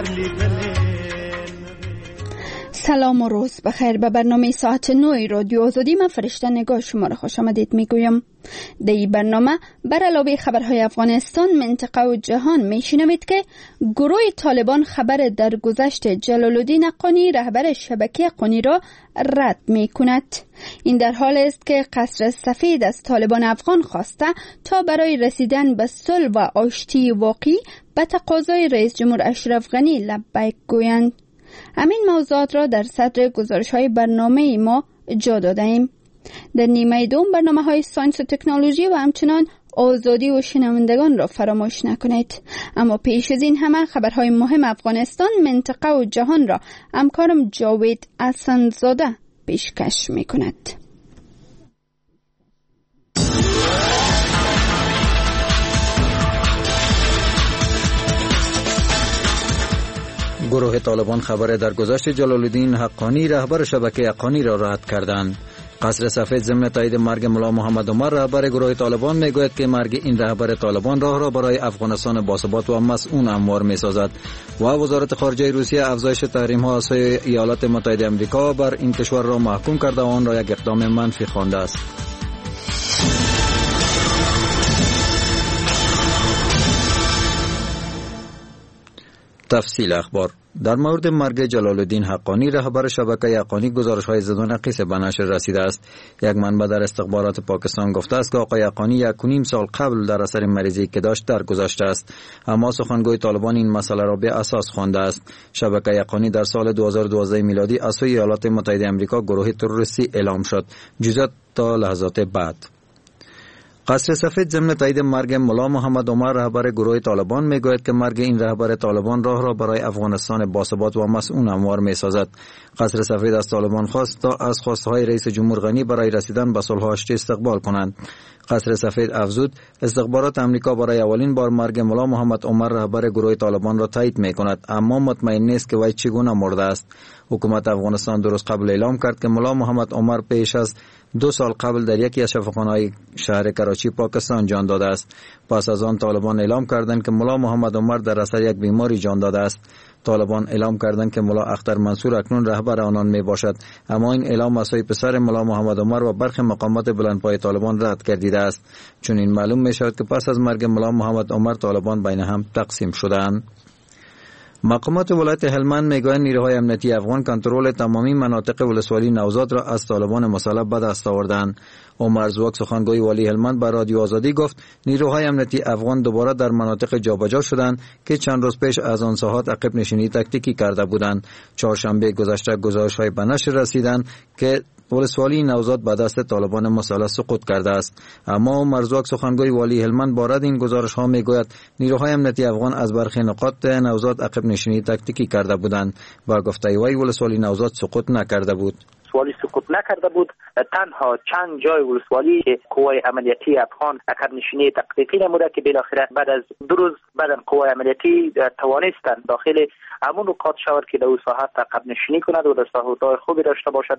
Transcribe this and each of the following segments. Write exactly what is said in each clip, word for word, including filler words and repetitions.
سلام و روز بخیر. به برنامه ساعت نوی رادیو آزادی من فرشته نگاه شما را خوش آمدید میگویم. در این برنامه بر علاوه خبرهای افغانستان، منطقه و جهان میشنوید که گروه طالبان خبر درگذشت جلال الدین حقانی رهبر شبکه حقانی را رد میکند. این در حال است که قصر سفید از طالبان افغان خواسته تا برای رسیدن به صلح و آشتی واقعی به تقاضای رئیس جمهور اشرف غنی لبیک گویند. همین موضوعات را در صدر گزارش‌های برنامه ما جا داده‌ایم. در نیمه دوم برنامه‌های ساینس و تکنولوژی و همچنان آزادی و شنوندگان را فراموش نکنید. اما پیش از این همه خبرهای مهم افغانستان، منطقه و جهان را همکارم جاوید حسن‌زاده پیشکش می‌کند. گروه طالبان خبر درگذشت جلال الدین حقانی رهبر شبکه حقانی را رد کردند. قصر سفید ضمن تایید مرگ ملا محمد عمر رهبر گروه طالبان میگوید که مرگ این رهبر طالبان راه را برای افغانستان باثبات و مسئول هموار میسازد و وزارت خارجه روسیه افزایش تحریم ها از سوی ایالات متحده آمریکا بر این کشور را محکوم کرده و آن را یک اقدام منفی خوانده است. تفصیل اخبار. در مورد مرگ جلال الدین حقانی رهبر شبکه حقانی گزارش‌های ضد و نقیص به نشر رسیده است. یک منبع در استخبارات پاکستان گفته است که آقای حقانی یک و نیم سال قبل در اثر مریضی که داشت درگذشته است، اما سخنگوی طالبان این مسئله را به اساس خوانده است. شبکه حقانی در سال دو هزار و دوازده میلادی از سوی ایالات متحده آمریکا گروه تروریستی اعلام شد. جزئیات تا لحظات بعد. قصر سفید ضمن تایید مرگ ملا محمد عمر رهبر گروه طالبان میگوید که مرگ این رهبر طالبان راه را برای افغانستان باثبات و مسئول هموار میسازد. قصر سفید از طالبان خواست تا از خواستهای رئیس جمهور غنی برای رسیدن به صلح و آشتی استقبال کنند. قصر سفید افزود استخبارات امریکا برای اولین بار مرگ ملا محمد عمر رهبر گروه طالبان را تایید میکند، اما مطمئن نیست که وی چگونه مرده است. حکومت افغانستان درست قبل اعلام کرد که ملا محمد عمر پیش از دو سال قبل در یکی از شفاخانه‌های شهر کراچی پاکستان جان داده است. پس از آن طالبان اعلام کردند که ملا محمد عمر در اثر یک بیماری جان داده است. طالبان اعلام کردند که ملا اختر منصور اکنون رهبر آنان می باشد، اما این اعلام از سوی پسر ملا محمد عمر و برخی مقامات بلندپای طالبان رد گردیده است، چون این معلوم می شود که پس از مرگ ملا محمد عمر طالبان بین هم تقسیم شدند. مقامات ولایت هلمند میگویند نیروهای امنیتی افغان کنترل تمامی مناطق ولسوالی نوزاد را از طالبان مسلح به دست آوردند. عمر زوک سخنگوی والی هلمند به رادیو آزادی گفت نیروهای امنیتی افغان دوباره در مناطق جابجا شدند که چند روز پیش از آن ساحات عقب نشینی تاکتیکی کرده بودند. چهارشنبه گذشته گزارش‌های به نشر رسیدند که ولسوالی نوزاد به دست طالبان مسلح سقوط کرده است، اما عمر زوک سخنگوی والی هلمند با رد این گزارش‌ها میگوید نیروهای امنیتی افغان از برخی نقاط نوزاد عقب نشینی تاکتیکی کرده بودند. با گفته وی ولسوالی نوزاد سقوط نکرده بود. ولسوالی سقوط نکرده بود، تنها چند جای ولسوالی که قوای عملیاتی افغان عقب نشینی تاکتیکی نموده که بالاخره بعد از دو روز بعد قوای عملیاتی توانستند داخل همون نقاط شود که در ساحات عقب نشینی کند و در ساحات خوبی داشته باشد.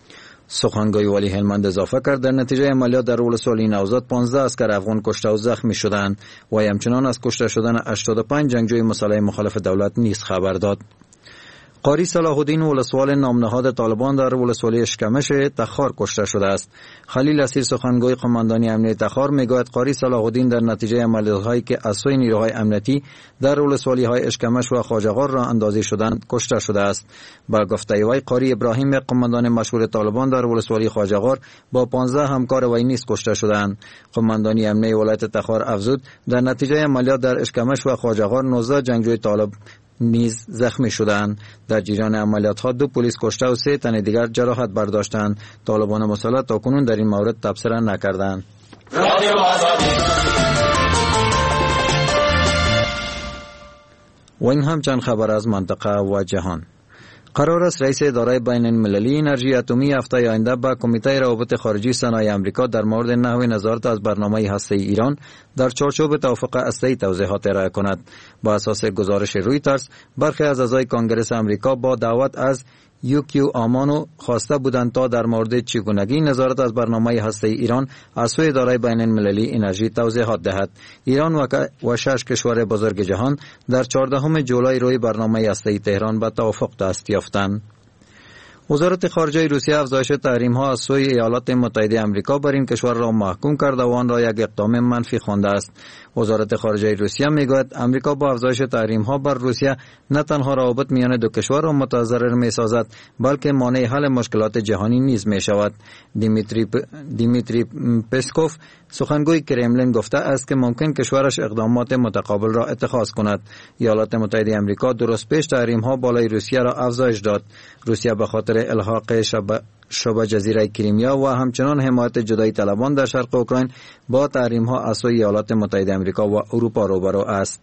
سخنگوی والی هلمند اضافه کرد در نتیجه عملیات در ولسوالی نوزاد پانزده اسکر افغان کشته و زخمی شدند و همچنان از کشته شدن هشتاد و پنج جنگجوی مسلح مخالف دولت نیز خبر داد. قاری صلاح الدین ولسوال نامنهاد طالبان در ولسوالی اشکمش تخار کشته شده است. خلیل اسیر سخنگوی قماندانی امنیتی تخار میگوید قاری صلاح الدین در نتیجه عملیات‌هایی که از سوی نیروهای امنیتی در ولسوالی‌های اشکمش و خواجه‌غار را اندازی شدند کشته شده است. با گفته وی قاری ابراهیم قماندان مشهور طالبان در ولسوالی خواجه‌غار با پانزده همکار وی نیز کشته شدند. قماندانی امنیتی ولایت تخار افزود در نتیجه عملیات در اشکمش و خواجه‌غار نوزده جنگجوی طالب نیز زخمی شدند. در جریان عملیات ها دو پلیس کشته و سه تن دیگر جراحت برداشتند. طالبان مسلح تاکنون در این مورد تبصره نکردند. و این هم چند خبر از منطقه و جهان. قرار است رئیس اداره بین المللی انرژی اتمی هفته آینده با کمیته روابط خارجی صنایع آمریکا در مورد نحوه نظارت از برنامه هسته‌ای ایران در چارچوب توافق هسته‌ای توضیحات ارائه کند. با اساس گزارش رویترز، برخی از اعضای کنگره آمریکا با دعوت از یوکیو آمانو خواسته بودند تا در مورد چگونگی نظارت از برنامه هسته‌ای ایران از سوی اداره بین المللی انرژی توضیحات دهد. ایران و شش کشور بزرگ جهان در چهاردهم جولای روی برنامه هسته‌ای تهران به توافق دست یافتند. وزارت خارجه روسیه افزایش تحریم‌ها از سوی ایالات متحده آمریکا بر این کشور را محکوم کرده و آن را یک اقدام منفی خوانده است. وزارت خارجه روسیه میگوید آمریکا با افزایش تحریم‌ها بر روسیه نه تنها روابط میان دو کشور را متضرر می‌سازد بلکه مانع حل مشکلات جهانی نیز می‌شود. دیمیتری پ... دیمیتری پسکوف سخنگوی کرملین گفته است که ممکن کشورش اقدامات متقابل را اتخاذ کند. ایالات متحده آمریکا درست پیش تحریم‌ها بالای روسیه را افزایش داد. روسیه به خاطر الحاق شب شبه جزیره کریمیا و همچنان حمایت جدایی طلبان در شرق اوکراین با تحریم‌ها از سوی ایالات متحده آمریکا و اروپا روبرو است.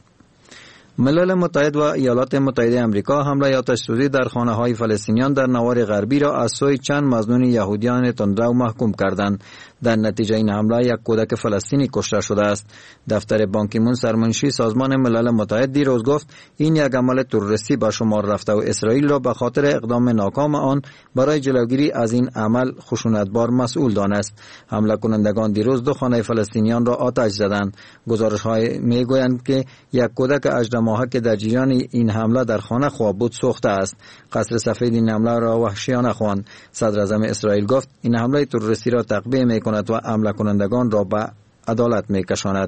ملل متحد و ایالات متحده آمریکا حمله آتش‌سوزی در خانه‌های فلسطینیان در نوار غربی را از سوی چند مظنون یهودیان تندرو محکوم کردند. در نتیجه این حمله یک کودک فلسطینی کشته شده است. دفتر بان کی مون سرمنشی سازمان ملل متحد دیروز گفت این یک عمل تروریستی به شمار رفته و اسرائیل را به خاطر اقدام ناکام آن برای جلوگیری از این عمل خشونتبار مسئول دانست. حمله کنندگان دیروز دو خانه فلسطینیان را آتش زدند. گزارش‌های می‌گویند که یک کودک هجده ماهه که در جریان این حمله در خانه خواب بود سوخته است. قصر سفید این حمله را وحشیانه خواند. صدر اعظم اسرائیل گفت این حمله تروریستی را تقبیح می‌کند و حمله کنندگان را به عدالت می‌کشاند.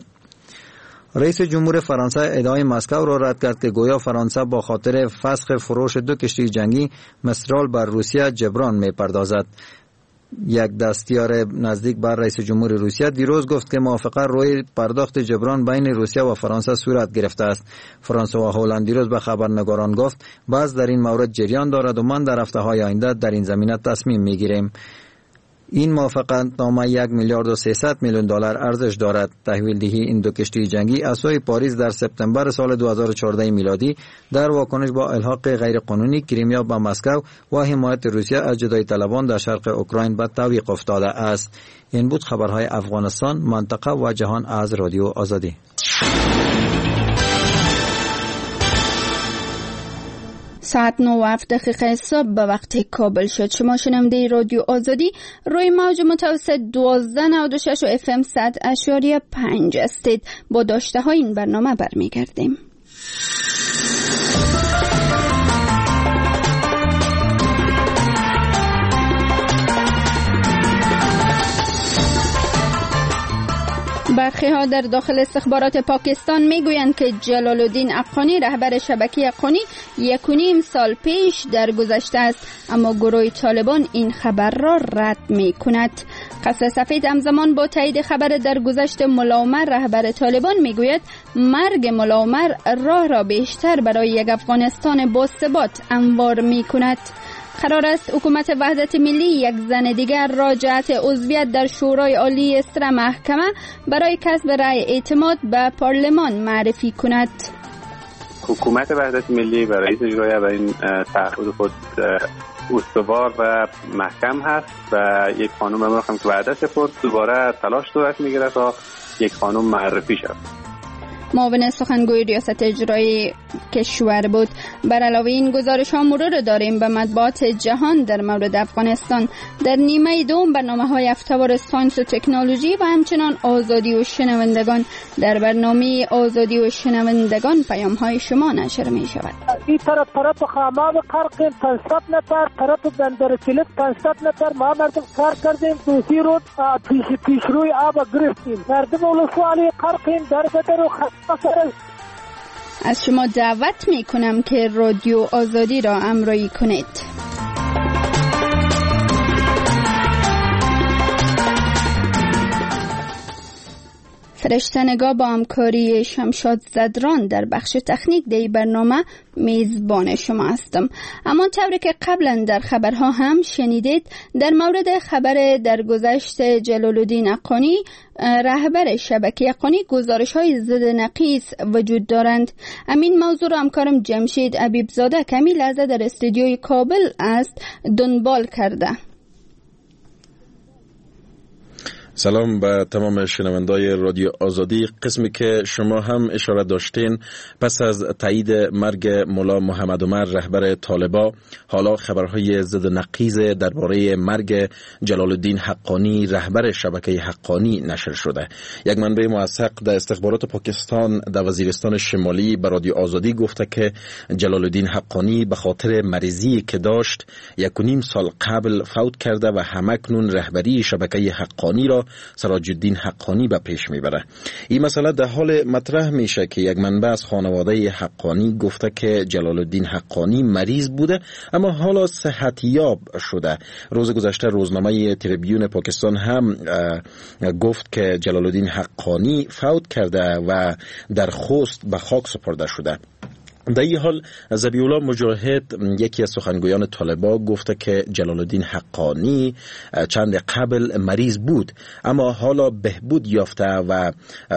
رئیس جمهور فرانسه ادعای مسکو را رد کرد که گویا فرانسه با خاطر فسخ فروش دو کشتی جنگی مسترال بر روسیه جبران می‌پردازد. یک دستیار نزدیک بر رئیس جمهور روسیه دیروز گفت که موافقه روی پرداخت جبران بین روسیه و فرانسه صورت گرفته است. فرانسه و هلند دیروز به خبرنگاران گفت باز در این مورد جریان دارد و من در هفته‌های آینده در این زمینه تصمیم می‌گیریم. این موافقت نامه یک میلیارد و سیصد میلیون دلار ارزش دارد. تحویل دهی این دو کشتی جنگی از سوی پاریس در سپتامبر سال دو هزار و چهارده میلادی در واکنش با الحاق غیرقانونی کریمیا به مسکو و حمایت روسیه از جدایی طلبان در شرق اوکراین به تعویق افتاده است. این بود خبرهای افغانستان، منطقه و جهان از رادیو آزادی. ساعت نه و هفت دقیقه صبح به وقت کابل شد. شما شنونده رادیو آزادی روی موج متوسط دوازده نود و شش و اف ام صد اشاری پنج هستید. با داشته های این برنامه برمیگردیم. برخی ها در داخل استخبارات پاکستان میگویند که جلال الدین افغانی رهبر شبکه افغانی یک و نیم سال پیش درگذشته است، اما گروه طالبان این خبر را رد می کند. قصر سفید همزمان با تایید خبر درگذشت ملا عمر رهبر طالبان میگوید مرگ ملا عمر راه را بیشتر برای یک افغانستان با ثبات هموار می کند. قرار است حکومت وحدت ملی یک زن دیگر راجعت عضویت در شورای عالی سر محکمه برای کسب رأی اعتماد به پارلمان معرفی کند. حکومت وحدت ملی برای اجرای و این تعهد خود استوار و محکم هست و یک خانم امروز هم که وعده سپرد دوباره تلاش صورت میگیره تا یک خانم معرفی شد. معاون سخنگوی ریاست اجرایی کشور بود. بر علاوه این گزارش ها مرور داریم به مطبوعات جهان در مورد افغانستان. در نیمه دوم برنامه های افتوار ساینس و تکنولوژی و همچنان آزادی و شنوندگان. در برنامه آزادی و شنوندگان پیام های شما نشر می شود. این طرف طرف خاماب قرقیم پانصد نفر، طرف بندر کلیت پانصد نفر، ما مردم کار کردیم توسی رو پیش پیش روی آب گرفتیم. مردم ولسوالی قرقیم در بدر و خط از شما دعوت می کنم که رادیو آزادی را همراهی کنید. فرشته‌نگاه با همکاری شمشاد زدران در بخش تکنیک در برنامه میزبان شما هستم. اما طوری که قبلا در خبرها هم شنیدید، در مورد خبر درگذشت جلال الدین افغانی رهبر شبکه افغانی گزارش‌های ضد نقیص وجود دارند. همین موضوع را همکارم جمشید حبیبزاده کمی لحظه در استودیوی کابل است دنبال کرده. سلام به تمام شنوندای رادیو آزادی. قسمی که شما هم اشاره داشتین، پس از تایید مرگ مولا محمد عمر رهبر طالبا، حالا خبرهای ضد نقیض درباره مرگ جلال الدین حقانی رهبر شبکه حقانی نشر شده. یک منبع موثق در استخبارات پاکستان در وزیرستان شمالی به رادیو آزادی گفته که جلال الدین حقانی به خاطر مریضی که داشت یک و نیم سال قبل فوت کرده و همکنون رهبری شبکه حقانی را سراج الدین حقانی به پیش میبره. این مسئله در حال مطرح میشه که یک منبع از خانواده حقانی گفته که جلال الدین حقانی مریض بوده اما حالا صحتیاب شده. روز گذشته روزنامه تریبیون پاکستان هم گفت که جلال الدین حقانی فوت کرده و در خوست به خاک سپرده شده. در این حال ذبیح الله مجاهد، یکی از سخنگویان طالبا، گفته که جلال الدین حقانی چند قبل مریض بود اما حالا بهبود یافته و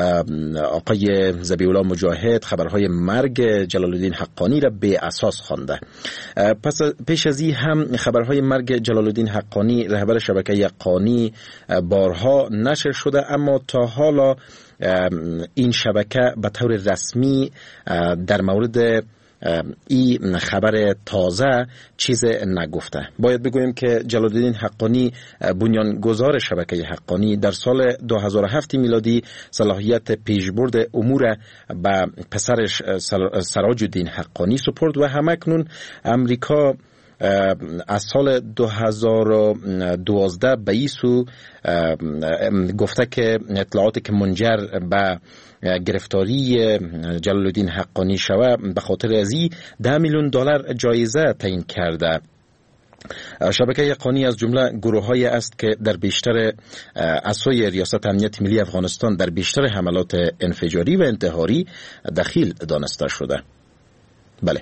آقای ذبیح الله مجاهد خبرهای مرگ جلال الدین حقانی را بی اساس خوانده. پس پیش از این هم خبرهای مرگ جلال الدین حقانی رهبر شبکه حقانی بارها نشر شده اما تا حالا این شبکه به طور رسمی در مورد این خبر تازه چیز نگفته. باید بگوییم که جلال الدین حقانی بنیانگذار شبکه حقانی در سال دو هزار و هفت میلادی صلاحیت پیشبرد امور به پسرش سراج الدین حقانی سپرد و همکنون امریکا از سال دو هزار و دوازده به این سو گفته که اطلاعاتی که منجر به گرفتاری جلال الدین حقانی شوه به خاطر از این ده میلیون دلار جایزه تعیین کرده. شبکه حقانی از جمله گروه‌هایی است که در بیشتر از سوی ریاست امنیت ملی افغانستان در بیشتر حملات انفجاری و انتحاری دخیل دانسته شده. بله.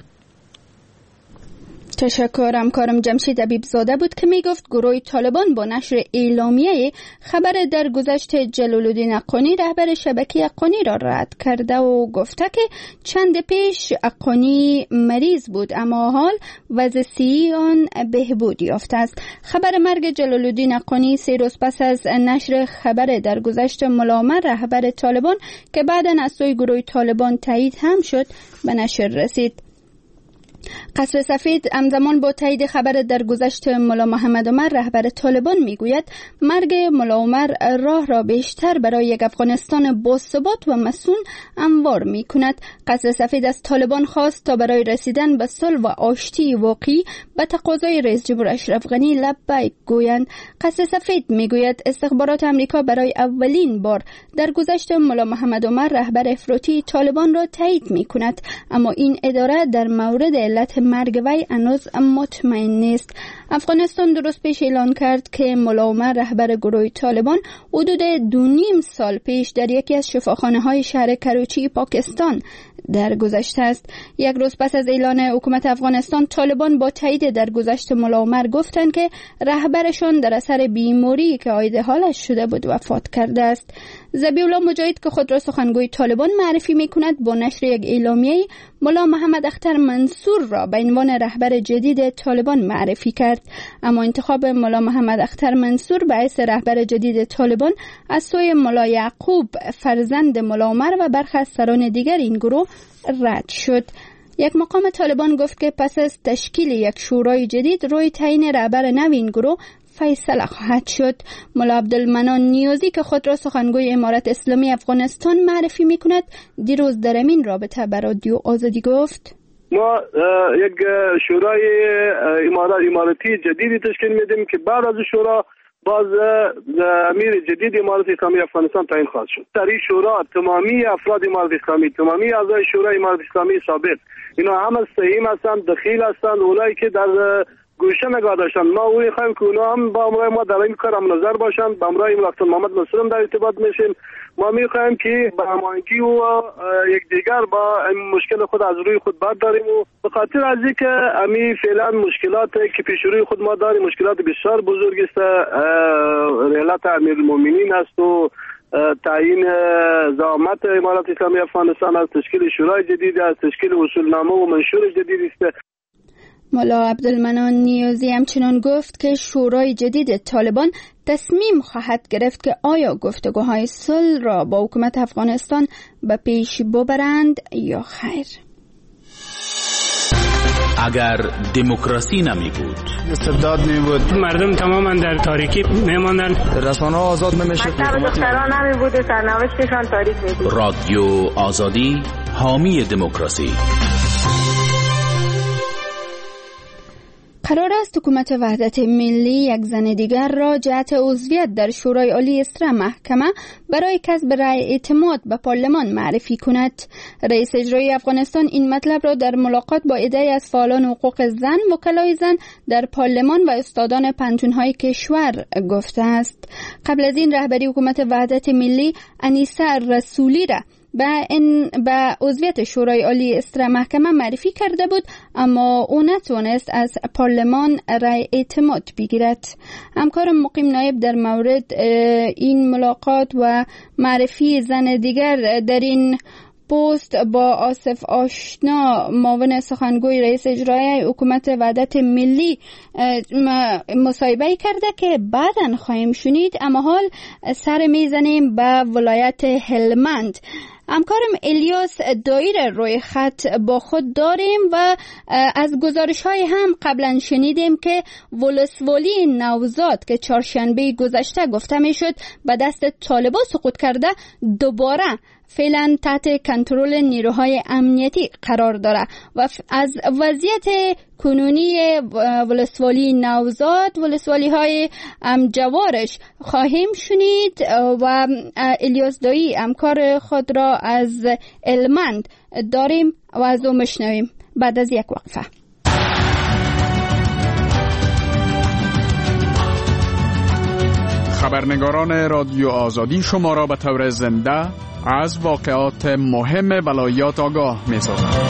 تشکر. همکارم جمشید حبیبزاده بود که می گفت گروه طالبان با نشر اعلامیه خبر درگذشت جلال الدین حقانی رهبر شبکه حقانی را رد کرده و گفته که چند پیش حقانی مریض بود اما حال وضعیت آن بهبود یافته است. خبر مرگ جلال الدین حقانی سه روز پس از نشر خبر درگذشت مولا عمر رهبر طالبان که بعداً از سوی گروه طالبان تایید هم شد به نشر رسید. قصر سفید همزمان با تایید خبر درگذشت مولا محمد عمر رهبر طالبان میگوید مرگ مولا عمر راه را بیشتر برای یک افغانستان باثبات و مسئول هموار میکند. قصر سفید از طالبان خواست تا برای رسیدن به صلح و آشتی واقعی به تقاضای رئیس جمهور اشرف غنی لبیک گویند. قصر سفید میگوید استخبارات امریکا برای اولین بار درگذشت مولا محمد عمر رهبر افراطی طالبان را تایید میکند اما این اداره در مورد علت مرگ وی هنوز مطمئن نیست. افغانستان درست پیش اعلان کرد که مولا عمر رهبر گروه طالبان حدود دو نیم سال پیش در یکی از شفاخانه های شهر کراچی پاکستان درگذشته است. یک روز پس از اعلان حکومت افغانستان طالبان با تایید درگذشت مولا عمر گفتند که رهبرشان در اثر بیماری که عاید حالش شده بود وفات کرده است. ذبیح الله مجاهد که خود را سخنگوی طالبان معرفی می‌کند با نشر یک اعلامیه مولا محمد اختر منصور را به عنوان رهبر جدید طالبان معرفی کرد اما انتخاب مولا محمد اختر منصور به حیث رهبر جدید طالبان از سوی مولا یعقوب فرزند مولا عمر و برخی از سران دیگر این گروه رد شد. یک مقام طالبان گفت که پس از تشکیل یک شورای جدید روی تعیین رهبر نو این گروه فیصله خواهد شد. مولا عبدالمنان نیازی که خود را سخنگوی امارت اسلامی افغانستان معرفی میکند دیروز در این رابطه به رادیو آزادی گفت ما یک شورای امارت امارتی جدیدی تشکیل میدیم که بعد از شورا باز امیر جدید امارت اسلامی افغانستان تعیین خواهد شد. در این شورا تمامی افراد امارت اسلامی، تمامی اعضای شورای امارت اسلامی سابق اینا همه سهیم هستند، دخیل هستند، اونایی که در گوشه نگاه داشتن. ما اوی خواهیم که اونا هم با امرای ما در این کار هم نظر باشند. با امرای ملکت محمد مسلم در ارتباط میشیم. ما میخواهیم که با هماهنگی و یک دیگر با مشکل خود از روی خود برداریم و به خاطر از اینکه امی فعلا مشکلات که پیش روی خود ما داریم مشکلات بسیار بزرگ است. ریالت امیرالمومنین است و تعیین زعامت امارت اسلامی افغانستان از تشکیل شورای جدید از تشکیل اصولنامه و منشور جدید است. مولا عبدالمنان نیازی همچنان گفت که شورای جدید طالبان تصمیم خواهد گرفت که آیا گفتگوهای صلح را با حکومت افغانستان به پیش ببرند یا خیر. اگر دموکراسی نمی بود، استبداد می بود، مردم تماما در تاریکی می ماندن، رسانه آزاد نمیشه، مکتب دختران نمی بود، سرنوشتشان تاریک می بود. رادیو آزادی حامی دموکراسی. قرار است حکومت وحدت ملی یک زن دیگر را جهت عضویت در شورای عالی استرا محکمه برای کسب رأی اعتماد به پارلمان معرفی کند. رئیس اجرایی افغانستان این مطلب را در ملاقات با عده‌ای از فعالان حقوق زن، وکلای زن در پارلمان و استادان پنتون‌های کشور گفته است. قبل از این رهبری حکومت وحدت ملی انیسه رسولی را به این به عضویت شورای عالی استرا محکمه معرفی کرده بود، اما او نتوانست از پارلمان رأی اعتماد بگیرد. همکارم مقیم نایب در مورد این ملاقات و معرفی زن دیگر در این پست با آصف آشنا، معاون سخنگوی رئیس اجرایی حکومت وحدت ملی، مصاحبه کرده که بعداً خواهیم شنید. اما حال سر میزنیم به ولایت هلمند. همکارم الیاس دایر روی خط با خود داریم و از گزارش های هم قبلا شنیدیم که ولسوالی نوزاد که چهارشنبه گذشته گفته می شد به دست طالبان سقوط کرده، دوباره فعلا تحت کنترل نیروهای امنیتی قرار داره و از وضعیت کنونی ولسوالی نوزاد، ولسوالی های جوارش خواهیم شنید و الیاس دایی همکار خود را از هلمند داریم و از او مشنویم بعد از یک وقفه. خبرنگاران رادیو آزادی شما را به طور زنده از واقعات مهم ولایات آگاه می سازند.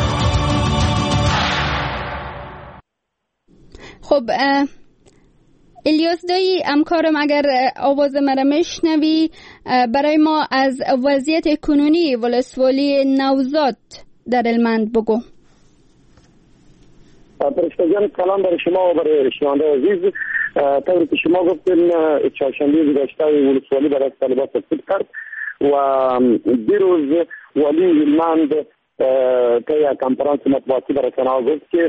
خب الیاس دایی همکارم، اگر آواز مرا میشنوی برای ما از وضعیت کنونی ولسوالی نوزاد در هلمند بگو. فرشته جان، سلام برای شما و برای شنونده عزیز. طوری که شما گفتین چهارشنبه گذشته ولسوالی برای طالبان سقوط کرد و دیروز ولی هلمند طی کنفرانس مطبوعاتی برای رسانه‌ها گفت که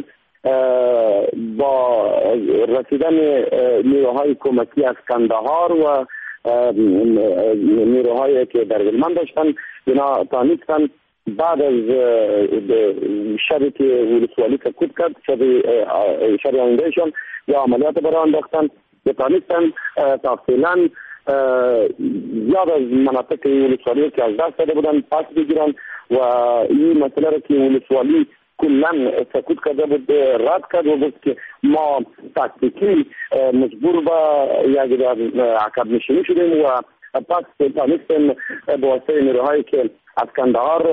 با رسیدن نیروهای کمکی از کندهار و نیروهایی که در هلمند داشتن، اینا تانستن بعد از شبی که ولسوالی سقوط کرد، شب آیندهشان یا عملیات برای انداختن، تانستن تفصیلا یاد از مناطق ولسوالی که از دست داده بودن پس بگیرن و این مسئله را که ولسوالی کلن سقوط کرده بود رد کرد و گفت که ما تاکتیکی مجبور به یک عقب نشینی شدیم و پس تانستیم با واسطه نیروهایی که از کندهار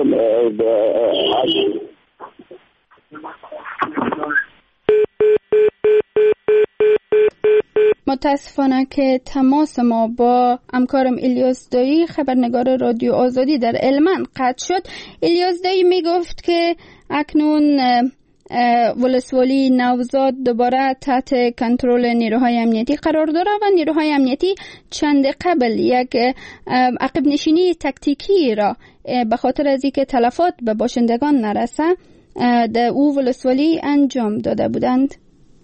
متاسفانه که تماس ما با همکارم الیاس دایی خبرنگار رادیو آزادی در هلمند قطع شد. الیاس دایی می گفت که اکنون ولسوالی نوزاد دوباره تحت کنترل نیروهای امنیتی قرار داره و نیروهای امنیتی چند قبل یک عقب نشینی تکتیکی را به خاطر از اینکه تلفات به باشندگان نرسه در او ولسوالی انجام داده بودند.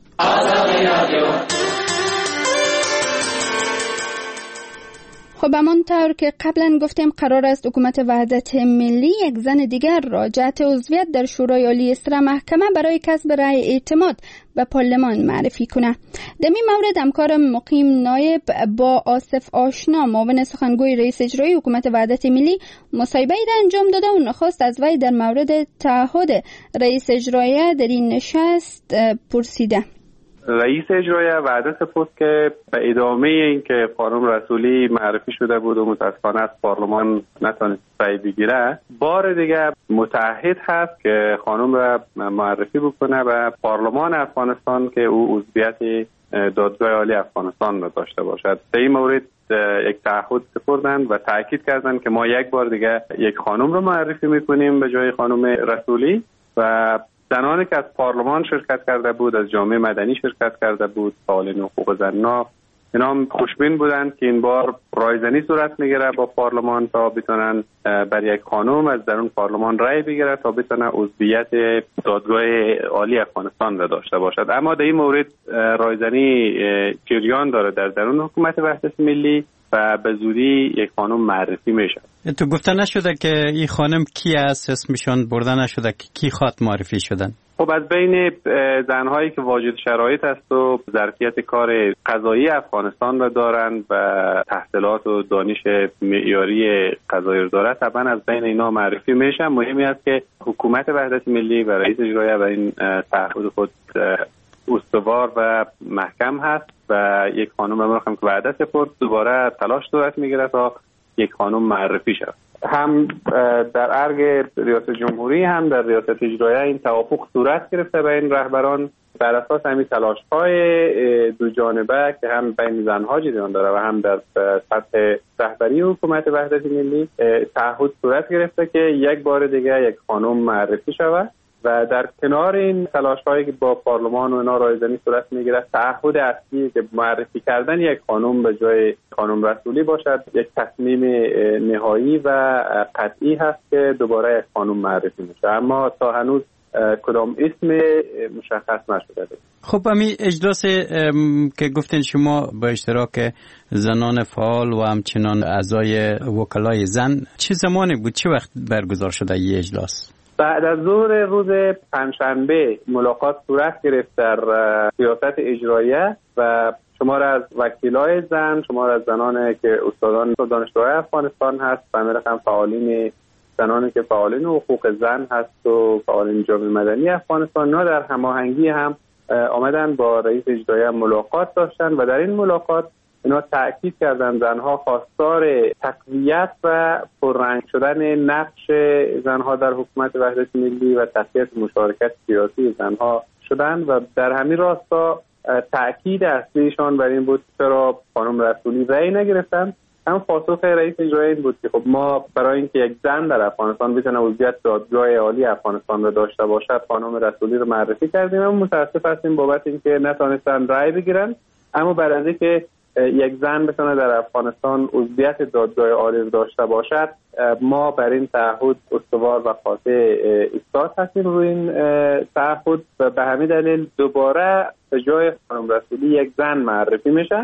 خب همانطور که قبلا گفتیم قرار است حکومت وحدت ملی یک زن دیگر را جهت عضویت در شورای عالی استرا محکمه برای کسب رأی اعتماد به پارلمان معرفی کنه. در این مورد همکارم مقیم نایب با آصف آشنا، معاون سخنگوی رئیس اجرایی حکومت وحدت ملی، مصاحبه را انجام داده و نخست از وی در مورد تعهد رئیس اجرایی در این نشست پرسیده. رئیس اجرایی وعده سپرد که به ادامه این که خانم رسولی معرفی شده بود و متاسفانه از پارلمان نتونست رأی بگیره، بار دیگه متعهد هست که خانم را معرفی بکنه به پارلمان افغانستان که او عضویت دادگاه عالی افغانستان را داشته باشد. در این مورد یک تعهد سپردند و تاکید کردند که ما یک بار دیگه یک خانم رو معرفی میکنیم به جای خانم رسولی و زنانی که از پارلمان شرکت کرده بود، از جامعه مدنی شرکت کرده بود، فعالین حقوق زنان، اینا هم خوشبین بودند که این بار رایزنی صورت میگیره با پارلمان تا بتونن بر یک خانم از درون پارلمان رای بگیره تا بتونه عضویت دادگاه عالی افغانستان را داشته باشد. اما در این مورد رایزنی جریان داره در درون حکومت وحدت ملی و به زودی یک خانم معرفی میشه. تو گفته نشده که این خانم کی است؟ اسمشون برده نشده که کی خواد معرفی شدن؟ خب از بین زنهایی که واجد شرایط است و ظرفیت کار قضایی افغانستان را دارند و تحصیلات و دانش معیاری قضایی را دارند، طبعا از بین اینا معرفی میشن. مهمی است که حکومت وحدت ملی و رئیس اجرایی و این تعهد خود استوار و محکم هست و یک خانم بمرخم که بعد از سپرد دوباره تلاش صورت میگیره تا یک خانم معرفی شد. هم در ارگ ریاست جمهوری هم در ریاست اجرایی این توافق صورت گرفته بین رهبران بر اساس همین تلاش‌های دو جانبه که هم بین زنها جریان داره و هم در سطح رهبری حکومت وحدت ملی تعهد صورت گرفته که یک بار دیگه یک خانم معرفی شود و در کنار این تلاش‌هایی که با پارلمان و اینا رایزنی صورت میگیره، تعهد اصلی که معرفی کردن یک خانم به جای خانم رسولی باشد یک تصمیم نهایی و قطعی هست که دوباره یک خانم معرفی میشه، اما تا هنوز کدام اسم مشخص نشده. خب همین اجلاس که گفتین شما با اشتراک زنان فعال و همچنان اعضای وکلای زن چه زمانی بود، چه وقت برگزار شده این اجلاس؟ بعد از ظهر روز پنجشنبه ملاقات صورت گرفت در ریاست اجراییه و شمار از وکیلای زن، شمار از زنان که استادان دانشگاه افغانستان هست و رقم فعالین زنانی که فعالین حقوق زن هست و فعالین جامعه مدنی افغانستان، اینا در هماهنگی هم آمدن با رئیس اجرایی ملاقات داشتن و در این ملاقات اینا تأکید کردن زنها خواستار تقویت و پررنگ شدن نقش زنها در حکومت وحدت ملی و تقویت مشارکت سیاسی زنها شدن و در همین راستا تأکید اصلیشان بر این بود چرا خانم رسولی رأی نگرفتن. هم پاسخ رئیس اجرایی این بود که خب ما برای اینکه یک زن در افغانستان بتونه عضویت دادگاه عالی افغانستان را داشته باشد خانم رسولی رو معرفی کردیم، اما متاسف هستیم بابت اینکه نتونستن رأی بگیرن. اما بعد از اینکه یک زن بتونه در افغانستان عضویت دادگاه عالی داشته باشد، ما بر این تعهد استوار و قاطع ایستاد هستیم روی این تعهد و به همین دلیل دوباره به جای خانم رسولی یک زن معرفی میشن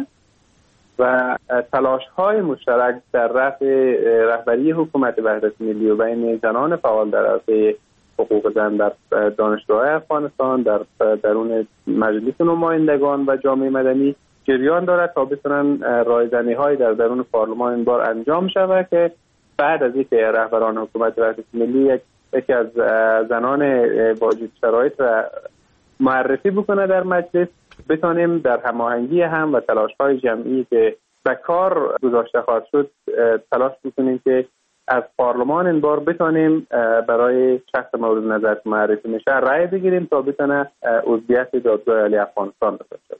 و تلاش‌های مشترک در رفع رهبری حکومت وحدت ملی و بین زنان فعال در عرصه حقوق زن در دانشگاه افغانستان در درون مجلس نمایندگان و جامعه مدنی جریان دارد تا بتونن رایزنی‌های در درون پارلمان این بار انجام شود که بعد از اینکه رهبران حکومت وحدت ملی یک یکی از زنان واجد شرایط را معرفی بکنه در مجلس، بتونیم در هماهنگی هم و تلاش‌های جمعی که به کار گذاشته خواهد شد تلاش بکنیم که از پارلمان این بار بتونیم برای شخص مورد نظر معرفی میشه رأی بگیریم تا بتونه عضویت دادگاه عالی افغانستان داشته باشه.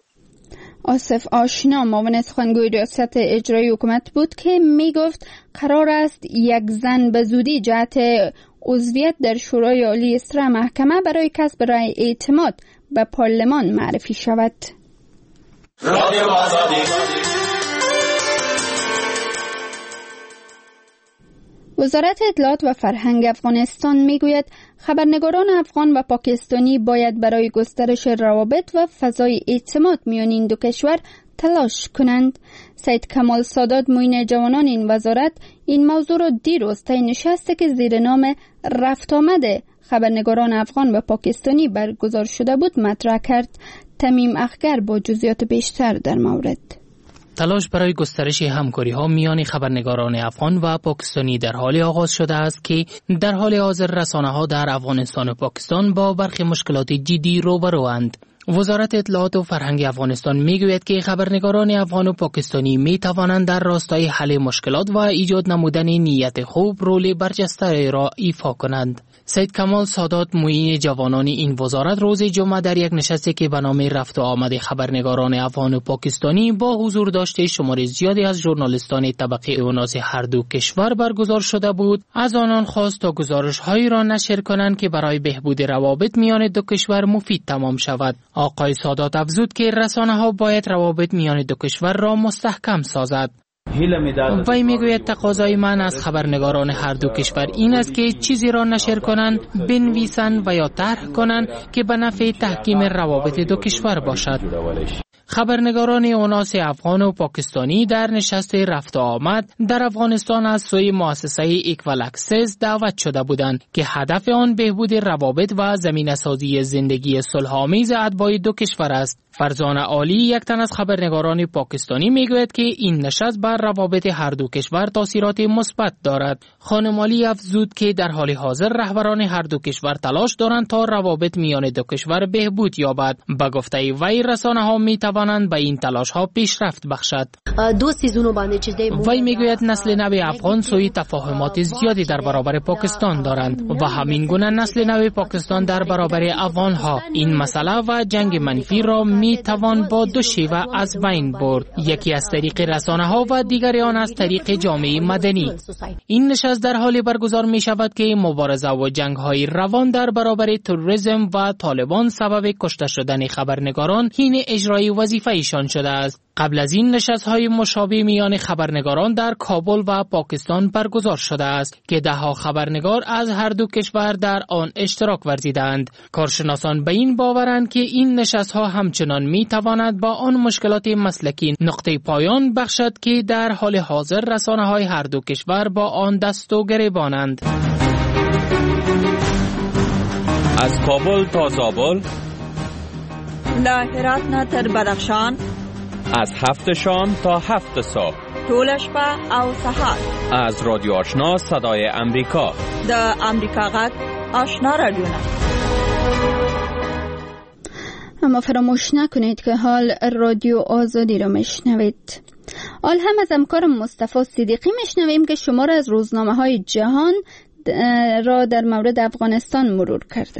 آصف آشنا معاون سخنگوی ریاست اجرایی حکومت بود که می گفت قرار است یک زن به زودی جهت عضویت در شورای عالی اصلاح محکمه برای کسب رأی اعتماد به پارلمان معرفی شود. رادیو آزادی. وزارت اطلاعات و فرهنگ افغانستان میگوید خبرنگاران افغان و پاکستانی باید برای گسترش روابط و فضای اعتماد میان این دو کشور تلاش کنند. سید کمال سادات معین جوانان این وزارت این موضوع را دیروز طی نشستی که زیر نام رفت آمد خبرنگاران افغان و پاکستانی برگزار شده بود مطرح کرد. تمیم اخگر با جزئیات بیشتر در مورد. تلاش برای گسترش همکاری‌ها میان خبرنگاران افغان و پاکستانی در حال آغاز شده است که در حال حاضر رسانه‌ها در افغانستان و پاکستان با برخی مشکلات جدی روبروند. وزارت اطلاعات و فرهنگ افغانستان میگوید که خبرنگاران افغان و پاکستانی می توانند در راستای حل مشکلات و ایجاد نمودن نیت خوب رول برجسته را ایفا کنند. سید کمال سادات معین جوانان این وزارت روز جمعه در یک نشستی که به نام رفت و آمد خبرنگاران افغان و پاکستانی با حضور داشته شمار زیادی از ژورنالیستان طبقه اوناس هر دو کشور برگزار شده بود، از آنان خواست تا گزارش‌هایی را نشر کنند که برای بهبود روابط میان دو کشور مفید تمام شود. آقای سادات افزود که رسانه‌ها باید روابط میان دو کشور را مستحکم سازد. وی میگوید تقاضای من از خبرنگاران هر دو کشور این است که چیزی را نشر کنند، بنویسند و یا طرح کنند که به نفع تحکیم روابط دو کشور باشد. خبرنگاران اوناس افغان و پاکستانی در نشست رفت و آمد در افغانستان از سوی مؤسسه ایکوال اکسس دعوت شده بودند که هدف آن بهبود روابط و زمینه‌سازی زندگی صلح‌آمیز اتباع دو کشور است. فرزانه عالی، یک تن از خبرنگاران پاکستانی، میگوید که این نشست بر روابط هر دو کشور تاثیرات مثبت دارد. خانم عالی افزود که در حال حاضر رهبران هر دو کشور تلاش دارند تا روابط میان دو کشور بهبود یابد. به گفته وی رسانه‌ها میتوانند به این تلاش‌ها پیشرفت بخشد. وی میگوید نسل نو افغان سوی تفاهمات زیادی در برابر پاکستان دارند و همین گونه نسل نو پاکستان در برابر افغان‌ها. این مسئله و جنگ منفی را می توان با دو شیوه از بین برد، یکی از طریق رسانه‌ها و دیگری آن از طریق جامعه مدنی. این نشست در حالی برگزار می شود که مبارزه و جنگ‌های روان در برابر تروریسم و طالبان سبب کشته شدن خبرنگاران حین اجرای وظیفه ایشان شده است. قبل از این نشست‌های مشابه میان خبرنگاران در کابل و پاکستان برگزار شده است که ده‌ها خبرنگار از هر دو کشور در آن اشتراک ورزیدند. کارشناسان به این باورند که این نشست‌ها همچنان می‌تواند با آن مشکلات مسلکی نقطه پایان بخشد که در حال حاضر رسانه‌های هر دو کشور با آن دست و گریبانند. از کابل تا زابل، له هرات نه تر بدخشان، از هفت شام تا هفت صبح، ټول شپه او سهار، از رادیو آشنا صدای امریکا، د امریکا غږ آشنا رادیو. اما فراموش نکنید که حال رادیو آزادی را میشنوید. حال هم از همکار مصطفی صدیقی میشنویم که شمار از روزنامه‌های جهان را در مورد افغانستان مرور کرده.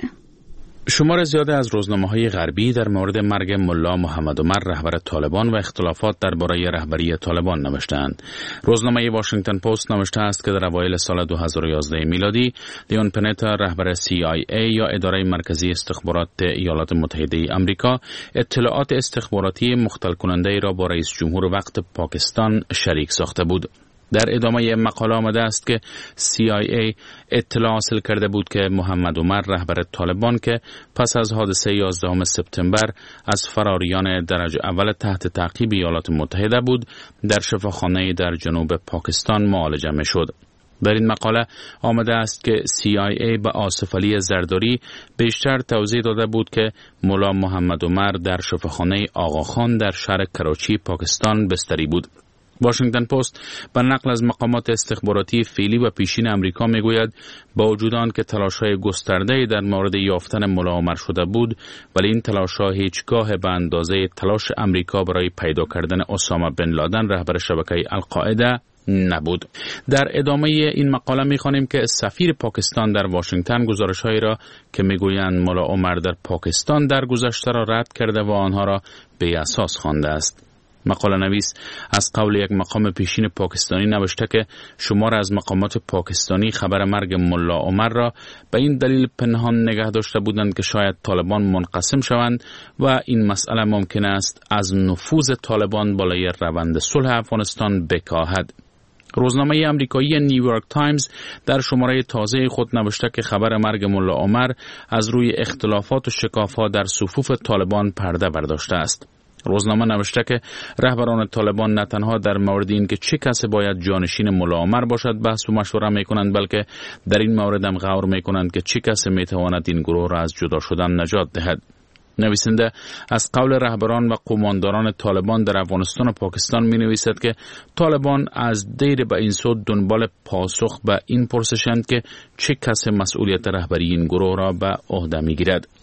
شمار زیاده از روزنامه‌های غربی در مورد مرگ ملا محمد عمر رهبر طالبان و اختلافات درباره رهبری طالبان نوشتند. روزنامه واشنگتن پست نوشته است که در اوایل سال دو هزار و یازده میلادی لیون پنتا رهبر سی آی ای یا اداره مرکزی استخبارات ایالات متحده آمریکا اطلاعات استخباراتی مختل کننده را با رئیس جمهور وقت پاکستان شریک ساخته بود. در ادامه مقاله آمده است که سی آی ای اطلاع حاصل کرده بود که محمد عمر رهبر طالبان که پس از حادثه یازدهم سپتامبر از فراریان درجه اول تحت تعقیب ایالات متحده بود در شفاخانه در جنوب پاکستان معالجه می شد. در این مقاله آمده است که سی آی ای به آصف علی زرداری بیشتر توضیح داده بود که ملا محمد عمر در شفاخانه آقاخان در شهر کراچی پاکستان بستری بود. واشنگتن پست به نقل از مقامات استخباراتی فعلی و پیشین امریکا میگوید با وجود آن که تلاش‌های گسترده‌ای در مورد یافتن ملا عمر شده بود، ولی این تلاش‌ها هیچگاه به اندازه تلاش امریکا برای پیدا کردن اسامه بن لادن رهبر شبکه القاعده نبود. در ادامه این مقاله می‌خوانیم که سفیر پاکستان در واشنگتن گزارش‌هایی را که میگویند ملا عمر در پاکستان در گذشته را رد کرده و آنها را بی اساس خوانده است. مقاله نویس از قول یک مقام پیشین پاکستانی نوشته که شمار از مقامات پاکستانی خبر مرگ ملا عمر را به این دلیل پنهان نگه داشته بودند که شاید طالبان منقسم شوند و این مسئله ممکن است از نفوذ طالبان بالای روند صلح افغانستان بکاهد. روزنامه آمریکایی نیویورک تایمز در شماره تازه خود نوشته که خبر مرگ ملا عمر از روی اختلافات و شکاف‌ها در صفوف طالبان پرده برداشته است. روزنامه نوشته که رهبران طالبان نه تنها در مورد این که چه کسی باید جانشین ملا عمر باشد بحث و مشوره میکنند، بلکه در این مورد هم غور میکنند که چه کسی میتواند این گروه را از جدا شدن نجات دهد. نویسنده از قول رهبران و قمانداران طالبان در افغانستان و پاکستان می نویسد که طالبان از دیر به این سو دنبال پاسخ به این پرسشند که چه کسی مسئولیت رهبری این گروه را به عهده می گیرد.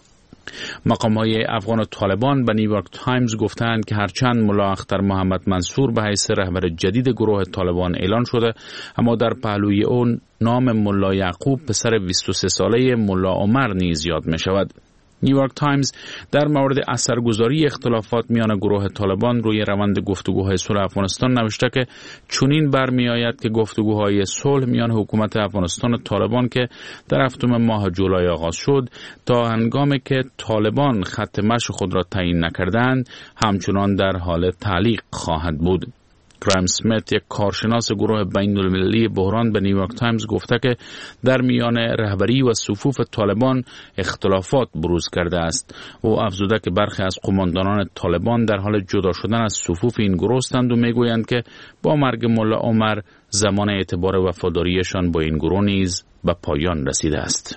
مقام‌های افغان طالبان به نیویورک تایمز گفتند که هرچند ملا اختر محمد منصور به حیث رهبر جدید گروه طالبان اعلان شده، اما در پهلوی اون نام ملا یعقوب پسر بیست و سه ساله ملا عمر نیز یاد می شود. نیویورک تایمز در مورد اثرگذاری اختلافات میان گروه طالبان روی روند گفتگوهای صلح افغانستان نوشته که چنین برمیآید که گفتگوهای صلح میان حکومت افغانستان و طالبان که در هفتم ماه جولای آغاز شد تا هنگامی که طالبان خط مشی خود را تعیین نکردند همچنان در حال تعلیق خواهد بود. گرام اسمیت، یک کارشناس گروه بین المللی بحران، به نیویورک تایمز گفته که در میان رهبری و صفوف طالبان اختلافات بروز کرده است. او افزوده که برخی از قماندانان طالبان در حال جدا شدن از صفوف این گروه هستند و میگویند که با مرگ ملا عمر زمان اعتبار وفاداریشان با این گروه نیز به پایان رسیده است.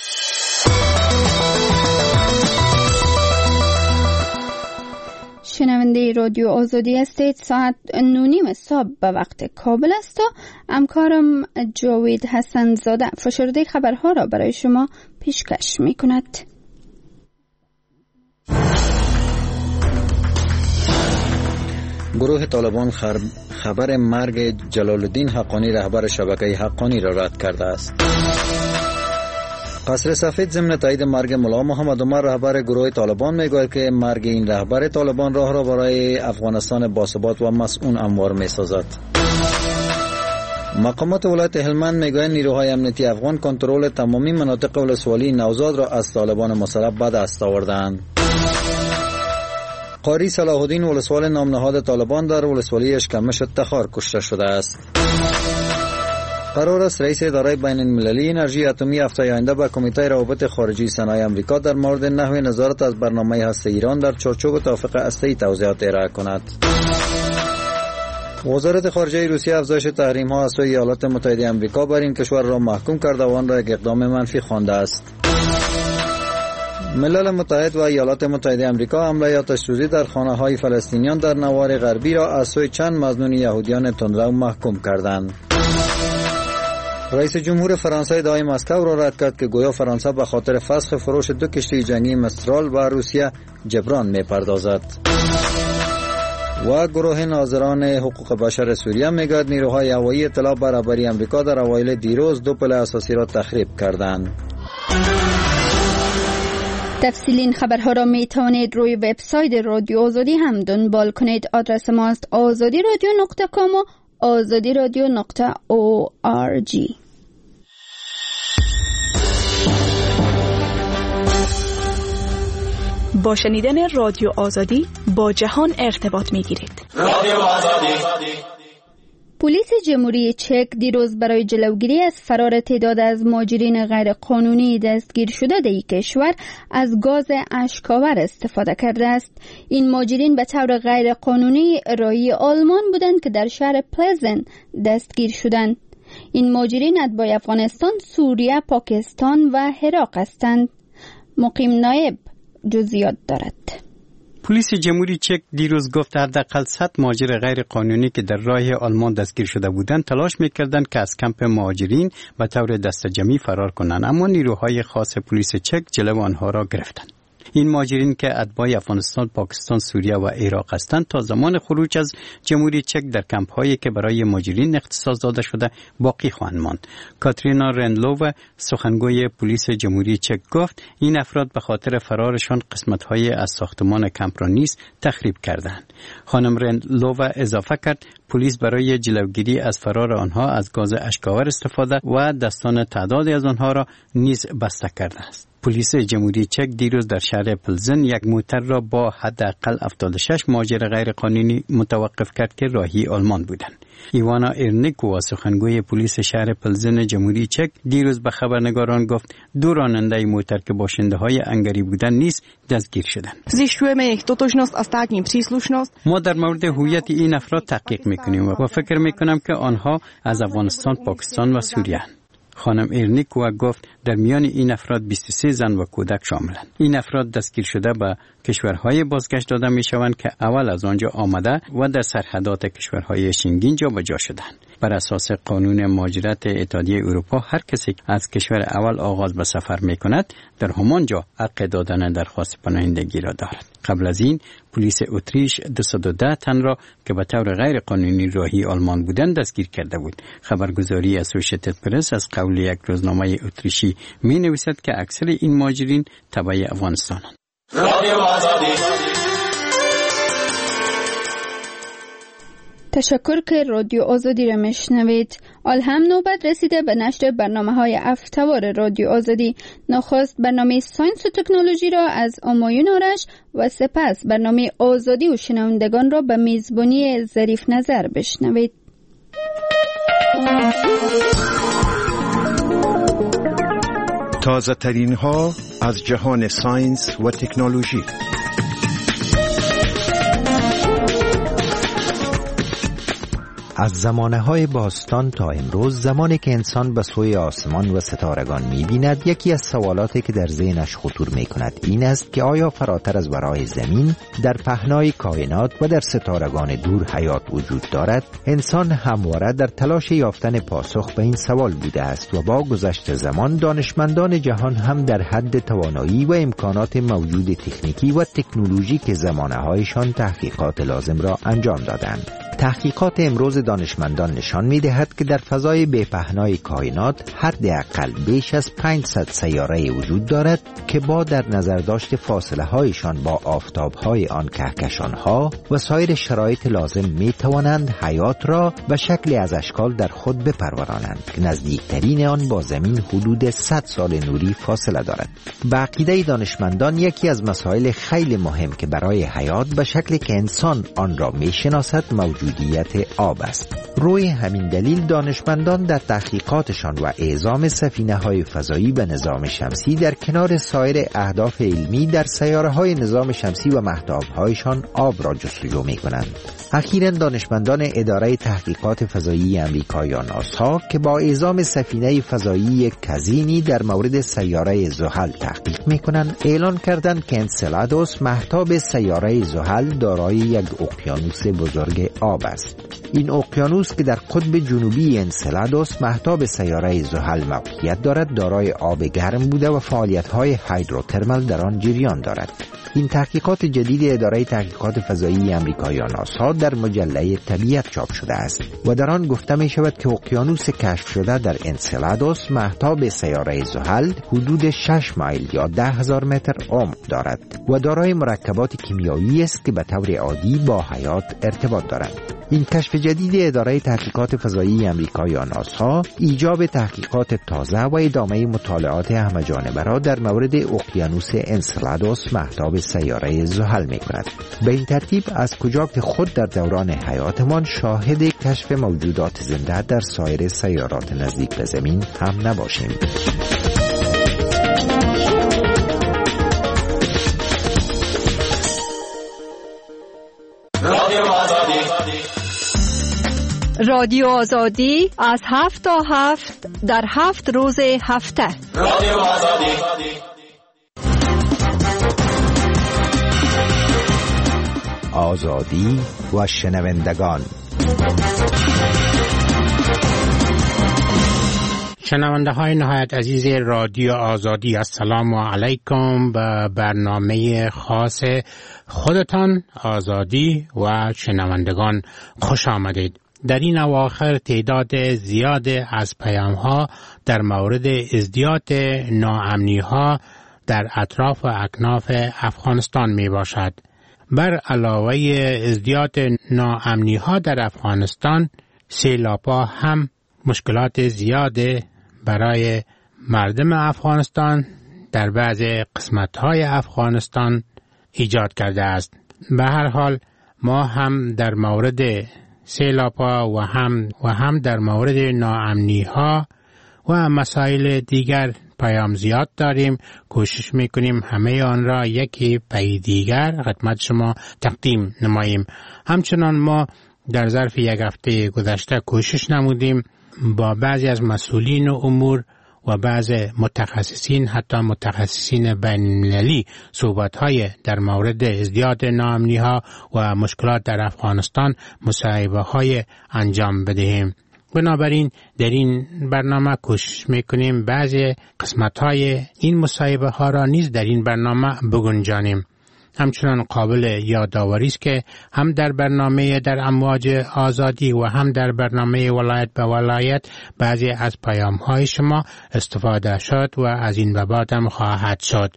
شنونده رادیو آزادی هستید. ساعت نونیم صبح به وقت کابل است و همکارم جاوید حسن زاده فشرده خبرها را برای شما پیشکش می کند. گروه طالبان خبر مرگ جلال الدین حقانی رهبر شبکه حقانی را رد کرده است. قصر سفید ضمن تایید مرگ ملا محمد عمر رهبر گروه طالبان میگوید که مرگ این رهبر طالبان راه را برای افغانستان باثبات و مسئول هموار میسازد. مقامات ولایت هلمند میگویند نیروهای امنیتی افغان کنترل تمامی مناطق ولسوالی نوزاد را از طالبان مسلح به دست آوردند. قاری صلاح الدین ولسوال نامنهاد طالبان در ولسوالی اشکمش تخار کشته شده است. قرار است رئیس اداره بین المللی انرژی اتمی هفته آینده به کمیته روابط خارجی صنایع آمریکا در مورد نحوه نظارت از برنامه هسته ایران در چارچوب توافق هسته‌ای توضیحات ارائه کند. وزارت خارجه روسیه افزایش تحریم ها از سوی ایالات متحده آمریکا بر این کشور را محکوم کرده و آن را یک اقدام منفی خوانده است. ملل متحد و ایالات متحده آمریکا حمله آتش سوزی در خانه های فلسطینیان در نوار غربی را از سوی چند مظنون یهودیان تندرو محکوم کردند. رئیس جمهور فرانسه ادعای مسکو را رد کرد که گویا فرانسه به خاطر فسخ فروش دو کشتی جنگی مسترال به روسیه جبران می‌پردازد. و گروه ناظران حقوق بشر سوریه میگوید نیروهای هوایی اطلاع بر رهبری آمریکا در اوایل دیروز دو پل اساسی را تخریب کردند. تفصیل این خبرها را می توانید روی وبسایت رادیو آزادی هم دنبال کنید. آدرس ما است آزادی رادیو نقطه کام و آزادی رادیو نقطه او آر جی. با شنیدن رادیو آزادی با جهان ارتباط می گیرید. رادیو آزادی. پلیس جمهوری چک دیروز برای جلوگیری از فرار تعداد از مهاجرین غیر قانونی دستگیر شده در کشور از گاز اشک‌آور استفاده کرده است. این مهاجرین به طور غیر قانونی راهی آلمان بودند که در شهر پلزن دستگیر شدند. این مهاجرین اتباع افغانستان، سوریه، پاکستان و عراق هستند. مقیم نایب جزئیات دارد. پلیس جمهوری چک دیروز گفت حداقل صد مهاجر غیر قانونی که در راه آلمان دستگیر شده بودند تلاش می‌کردند که از کمپ مهاجرین به طور دسته‌جمعی فرار کنند، اما نیروهای خاص پلیس چک جلو آنها را گرفتند. این مهاجرین که اتباع افغانستان، پاکستان، سوریه و عراق هستند تا زمان خروج از جمهوری چک در کمپ‌هایی که برای مهاجرین اختصاص داده شده باقی خواهند ماند. کاترینا رندلو، سخنگوی پلیس جمهوری چک، گفت این افراد به خاطر فرارشان قسمت‌های از ساختمان کمپ را نیز تخریب کردند. خانم رندلو اضافه کرد پلیس برای جلوگیری از فرار آنها از گاز اشک‌آور استفاده و دستان تعدادی از آنها را نیز بسته کرده است. پلیس جمهوری چک دیروز در شهر پلزن یک موتر را با حداقل هفتاد و شش مهاجر غیر قانونی متوقف کرد که راهی آلمان بودند. ایوانا ایرنیکو، سخنگوی پلیس شهر پلزن جمهوری چک، دیروز به خبرنگاران گفت دو راننده موتر که باشنده های انگاری بودند نیز دستگیر شدند. ما در مورد هویت این افراد تحقیق میکنیم و فکر میکنم که آنها از افغانستان، پاکستان و سوریه هستند. خانم ایرنیکو گفت در میان این افراد بیست و سه زن و کودک شاملند. این افراد دستگیر شده به کشورهای بازگشت داده می شوند که اول از آنجا آمده و در سرحدات کشورهای شنگن جابجا شدند. بر اساس قانون مهاجرت اتحادیه اروپا هر کسی از کشور اول آغاز به سفر می کند در همانجا حق دادن درخواست پناهندگی را دارد. قبل از این پلیس اتریش دویست و ده تن را که به طور غیر قانونی راهی آلمان بودند دستگیر کرده بود. خبرگزاری اسوسییتد پرس از قول یک روزنامه اتریشی می نویسد که اکثر این مهاجرین تبع افغانستانند. رادیو آزادی. تشکر که رادیو آزادی را میشنوید. آل هم نوبت رسیده به نشر برنامه های هفته‌وار رادیو آزادی. نخست برنامه ساینس و تکنولوژی را از آمایون آرش و سپس برنامه آزادی و شنوندگان را به میزبانی ظریف نظر بشنوید. تازه ترین ها از جهان ساینس و تکنولوژی. از زمانه‌های باستان تا امروز، زمانی که انسان به سوی آسمان و ستارگان می‌بیند، یکی از سوالاتی که در ذهنش خطور می‌کند این است که آیا فراتر از ورای زمین در پهنای کائنات و در ستارگان دور حیات وجود دارد؟ انسان همواره در تلاش یافتن پاسخ به این سوال بوده است و با گذشت زمان دانشمندان جهان هم در حد توانایی و امکانات موجود تکنیکی و تکنولوژیک زمانه‌هایشان تحقیقات لازم را انجام دادند. تحقیقات امروز دانشمندان نشان می‌دهد که در فضای بی‌پهنای کائنات حداقل بیش از پانصد سیاره وجود دارد که با در نظر داشت فاصله‌هایشان با آفتاب‌های آن کهکشان‌ها و سایر شرایط لازم می‌توانند حیات را به شکلی از اشکال در خود بپرورانند که نزدیکترین آن با زمین حدود صد سال نوری فاصله دارد. به عقیده دانشمندان یکی از مسائل خیلی مهم که برای حیات به شکلی که انسان آن را می‌شناسد موجود موجودیت آب است. روی همین دلیل دانشمندان در تحقیقاتشان و اعزام سفینه‌های فضایی به نظام شمسی در کنار سایر اهداف علمی در سیاره‌های نظام شمسی و مهتاب‌هایشان آب را جستجو می‌کنند. اخیراً دانشمندان اداره تحقیقات فضایی آمریکا یا ناسا که با اعزام سفینه فضایی کزینی در مورد سیاره زحل تحقیق می‌کنند، اعلان کردند که انسلادوس مهتاب سیاره زحل دارای یک اقیانوس بزرگ آب است. این اقیانوس که در قطب جنوبی انسلادوس مهتاب سیاره زحل موقعیت دارد، دارای آب گرم بوده و فعالیت‌های هایدروترمال در آن جریان دارد. این تحقیقات جدید اداره تحقیقات فضایی آمریکا یا ناسا در مجله طبیعت چاپ شده است و در آن گفته می شود که اقیانوس کشف شده در انسلادوس مهتاب سیاره زحل حدود شش مایل یا ده هزار متر عمق دارد و دارای مرکبات کیمیایی است که به طور عادی با حیات ارتباط دارند. این کشف جدید اداره تحقیقات فضایی آمریکا یا ناسا ایجاب تحقیقات تازه و ادامه مطالعات همه‌جانبه را در مورد اقیانوس انسلادوس مهتاب سیاره زحل می‌کند. به این ترتیب از کجا که خود در دوران حیاتمان شاهد کشف موجودات زنده در سایر سیارات نزدیک به زمین هم نباشیم. رادیو آزادی. رادیو آزادی از هفت تا هفت در هفت روز هفته. رادیو آزادی. آزادی و شنوندگان. شنونده های نهایت عزیز رادیو آزادی، السلام علیکم. به برنامه خاص خودتان آزادی و شنوندگان خوش آمدید. در این اواخر تعداد زیاد از پیام ها در مورد ازدیاد ناامنی ها در اطراف و اکناف افغانستان می باشد. بر علاوه ازدیاد ناامنی ها در افغانستان، سیلاب ها هم مشکلات زیاد برای مردم افغانستان در بعض قسمت های افغانستان ایجاد کرده است. به هر حال ما هم در مورد سیلاب ها و هم و هم در مورد ناامنی ها و مسائل دیگر پیام زیاد داریم. کوشش میکنیم همه آن را یکی پی دیگر خدمت شما تقدیم نماییم. همچنان ما در ظرف یک هفته گذشته کوشش نمودیم با بعضی از مسئولین امور و بعض متخصصین، حتی متخصصین بین‌المللی، صحبت‌های در مورد ازدیاد ناامنی‌ها و مشکلات در افغانستان مصاحبه‌های انجام بدهیم. بنابراین در این برنامه کوشش میکنیم بعضی قسمت های این مصاحبه ها را نیز در این برنامه بگنجانیم. همچنان قابل یادآوری است که هم در برنامه در امواج آزادی و هم در برنامه ولایت به ولایت بعضی از پیام های شما استفاده شد و از این به بعد هم خواهد شد.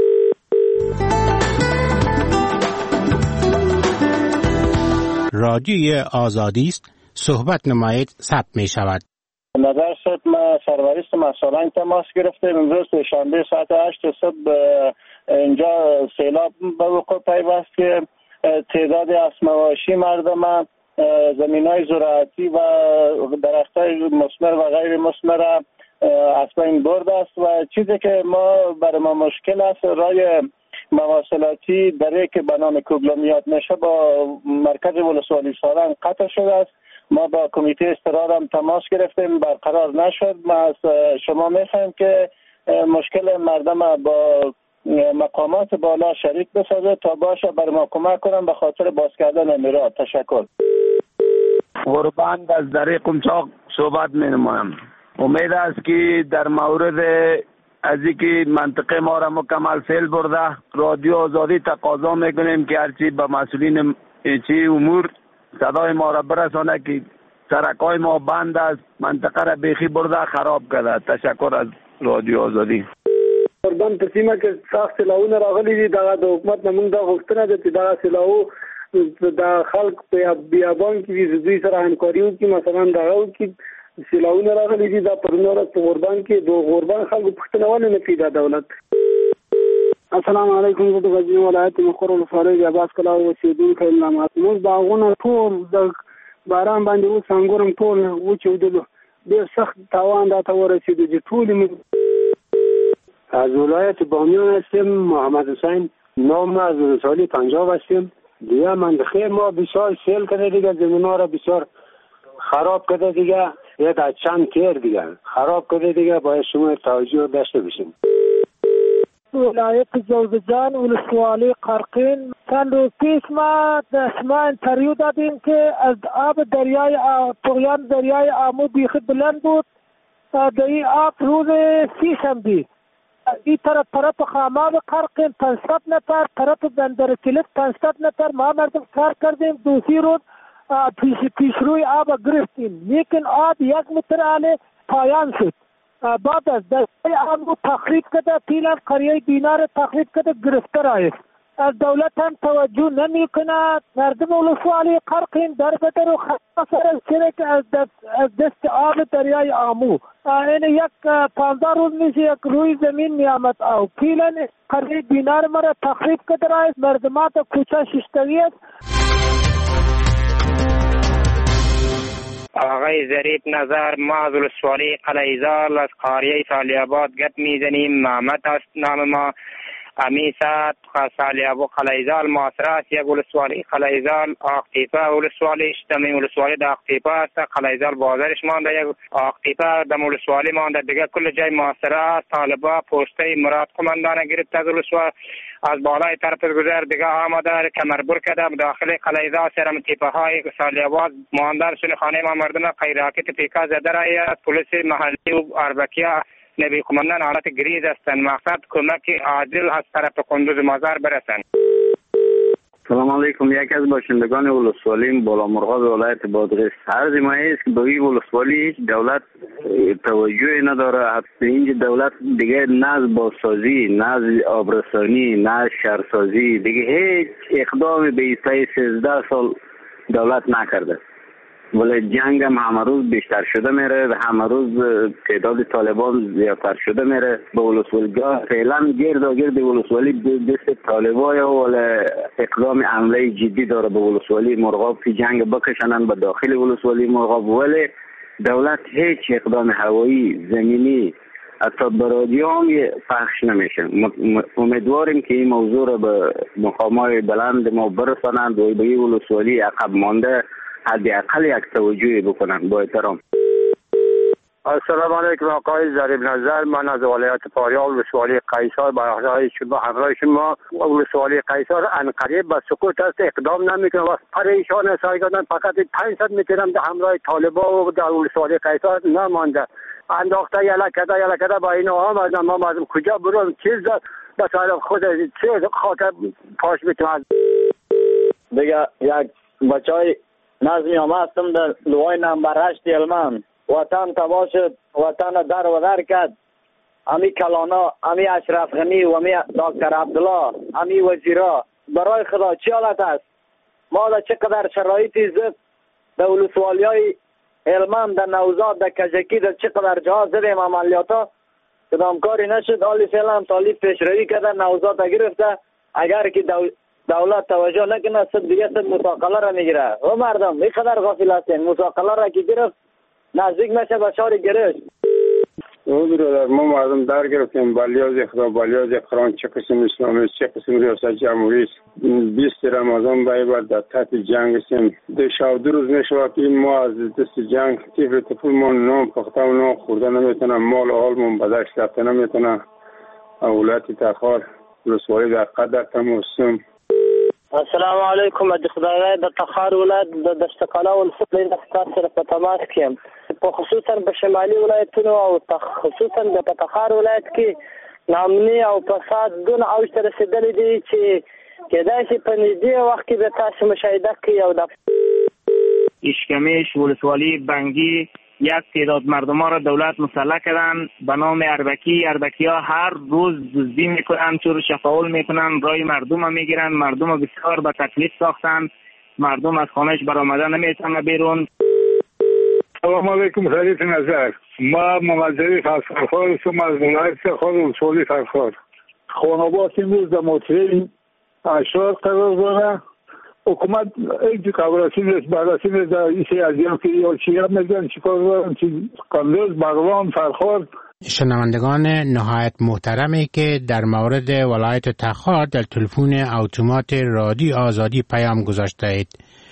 رادیوی آزادی است، صحبت نمایید ثبت می شود. نظر شد ما سرورست مسائل تماس گرفتیم. امروز شنبه ساعت هشت صبح اینجا سیلاب به وقوع پیوست که تعداد از مواشی مردم، زمینای زراعتی و درختای مثمر و غیر مثمر از بین برده است و چیزی که ما برای ما مشکل است رای مواصلاتی در یک به نام کوبلامیات میشه با مرکز ولسوالی سالنگ قطع شده است. ما با کمیته استقرار هم تماس گرفتیم، برقرار نشد. ما از شما میخوایم که مشکل مردم با مقامات بالا شریک بسازه تا باشه بر ما کمک کنم به خاطر باز کردن میرا. تشکر. قربان از دره قمچاق صحبت می نمایم. امید است که در مورد از اینکه منطقه ما را مکمل فیل برده رادیو آزادی تقاضا میکنیم که هرچی به مسئولین چی امور صدای ما را برسانه که سرکای ما بند است، منطقه را بیخی برده خراب کرده. تشکر از رادیو آزادی. قربان تسلیمه که سخت سلاحونه راغلی دي دغه د حکومت نه موږ دا غوښتنه ده چې دغه سلاحو د خلک په بیابان کې د دوی سره همکاري وکړي. مثلا دغه وکړي سلاحونه راغلي دي دا پرون ورځ په قربان کې د قربان خلکو پوښتنه ولې نه کوي دا دولت. السلام علیکم. زه د غزني ولایت مقر ولسوالۍ د عباس کلا اوسېدونکی یم. موږ باغونه ټول د باران باندې اوس انګورم ټول وچېدلو، ډېر سخت تاوان راته ورسېدو چې ټولې از ولایت بامیان هستیم. محمد حسین نام از ولسوالی پنجاب هستیم. دیگه منطقه ما بسیار سیل کرده دیگه، زمین ها را بسیار خراب کرده دیگه، یک از چند تیر دیگه خراب کرده دیگه. باید شما توجه داشته باشیم. ولایت جوزجان ولسوالی قرقین چند روز پیش ما دشما انتریو دادیم که از آب دریای طغیان دریای آمو بیخی بلند بود. در این آب روز سی شنبه این طرف طرف خاماب قرقین پانصد نفر، طرف بندر کلیت پانصد نفر ما مردم کار کردیم. دوسری روز پیش پیش روی آب گرفتیم، لیکن آب یک متر اعلی پایان شد. بعد از دریای آب تخریب کرده، پیلان قریه دینار تخریب کرده، گرفتار است. از دولت هم توجه نمی کند. مردم ولسوالی قرقین در بدر و خسار شرک از دست, از دست آب دریای آمو. این یک پانزده روز میشه یک روی زمین می آمد او پیلن قریه دینار مرا تخریب کرده است. مردمات کوچه ششتوی است. آقای ظریف نظر، ما از ولسوالی قلعه‌زال از قاریه سالیاباد گپ میزنیم. محمد است نام ما. امیسات سالیاباد قلعه‌زال معاصره یک ولسوالی قلعه‌زال آقتیپه ولسوالی شتمی ولسوالی د آقتیپه است. قلعه‌زال بازارش مانده، یک آقتیپه د ولسوالی مانده، دیگه کل جای معاصره است. طالبا پوسته مراد قماندان گرفت از ولسوالی از بالای طرف گذر دیگه آمده کمربر کرده. داخل قلعه‌زال سرم تیپه های سالیاباد ماندار شده. خانه ما مردم خیراکت پیکا زده رای پلیس محلی و اربکیه نبی قماندان حالت گریز هستند. مقصد کمک عادل از طرف قندوز مازار برسند. سلام علیکم. یک از باشندگان ولسوالی بالا مرغاب ولایت بادغیس عرض ما است که به این ولسوالی هیچ دولت توجهی نداره. حتی اینجا دولت دیگه نه از بازسازی، نه از آبرسانی، نه از شهرسازی دیگه هیچ اقدامی به ایستای سیزده سال دولت نکرده. ولی جنگ هم همه روز بیشتر شده میره، همه روز تعداد طالبان زیادتر شده میره. به ولسوالیگاه فعلا گرد و گرد ولسوالی دست طالبای ولی اقدام عمله جدی داره به ولسوالی مرغاب که جنگ بکشنن به داخل ولسوالی مرغاب. ولی دولت هیچ اقدام هوایی زمینی حتی به رادیو هم پخش نمیشه. امیدواریم که این موضوع را به مقامات بلند ما برسانند و به این ولسوالی عقب مانده حداقل یک توجهی بکنن. با احترام. السلام علیکم آقای ضریب نظر. من از ولایت فاریاب ولسوالی قیصر با همراه شما ولسوالی قیصر عنقریب به سکوت است، اقدام نمیکنه و پریشان است. فقط پانصد متر در همراه طالبا و در ولسوالی قیصر نمانده، انداخته یلا کده یلا کده با اینا آمد. ما مردم کجا برون چیز بس خود چه خاطر پاش میتونم دیگه. یک بچای نظمی هم هستم در لوای نمبر هشت علمان. وطن تباه شد، وطن در و در کرد. امی کلانا، امی اشرف غنی و امی دکتر عبدالله، امی وزیرا، برای خدا چی حالت است؟ ما در چقدر شرایطی زد در ولسوالی های علمان، در نوزاد، در کجکی، در چقدر جا زدیم عملیاتا کدام کاری نشد. حالی فعلا طالب پیشروی کرده، نوزاد گرفته. اگر که دولت توجه نکنه صد دیگه صد مساقله را میگیره. و مردم اینقدر غافل هستین، مساقله را که گرفت نزدیک میشه به شهر گرشت. او برادر ما مردم در گرفتیم. بالیاز اخرا بالیاز اخران چه قسم اسلامی چه قسم ریاست جمهوری است. بیست رمضان بایبر در تحت جنگ هستیم. ده شب دو روز نشود که ما از دست جنگ تیفر تفول ما نام پخته و نام خورده نمیتونم، مال و حالمون بدشت رفته نمیتونم. اولاد تخار ولسوالی در قدر تموسم. السلام علیکم. د خدای د تخار ولایت د دشتقاله ولسوالی د ښکار سره په تماس کې یم. په خصوصا په شمالي ولایتونو او خصوصا د تخار ولایت کې ناامني او فساد دون اوج ته رسېدلی دی چې کېدای شي په نږدې وخت کې به تاسو مشاهده کړئ. او د اشکمش ولسوالی بنگی یک تعداد مردم ها را دولت مسلح کردن به نام اربکی. اربکی ها هر روز دزدی میکنن، چور شفاول میکنن، رای مردم ها میگیرن، مردم ها بسیار به تکلیف ساختن، مردم از خانهش برآمده نمیتونن بیرون. سلام علیکم. ضریب نظر. ما ممزری فرخار هستم از ولایت تخار ولسوالی فرخار. خانوات امروز در مطرح اشرار قرار داره. حکومت ایک قبراسی نیست بررسی نیست در ایسی ازیان که یا چی هم میگن چی کار دارن چی قندوز بغلان فرخار. شنوندگان نهایت محترمی که در مورد ولایت تخار در تلفن اتومات رادیو آزادی پیام گذاشته اید.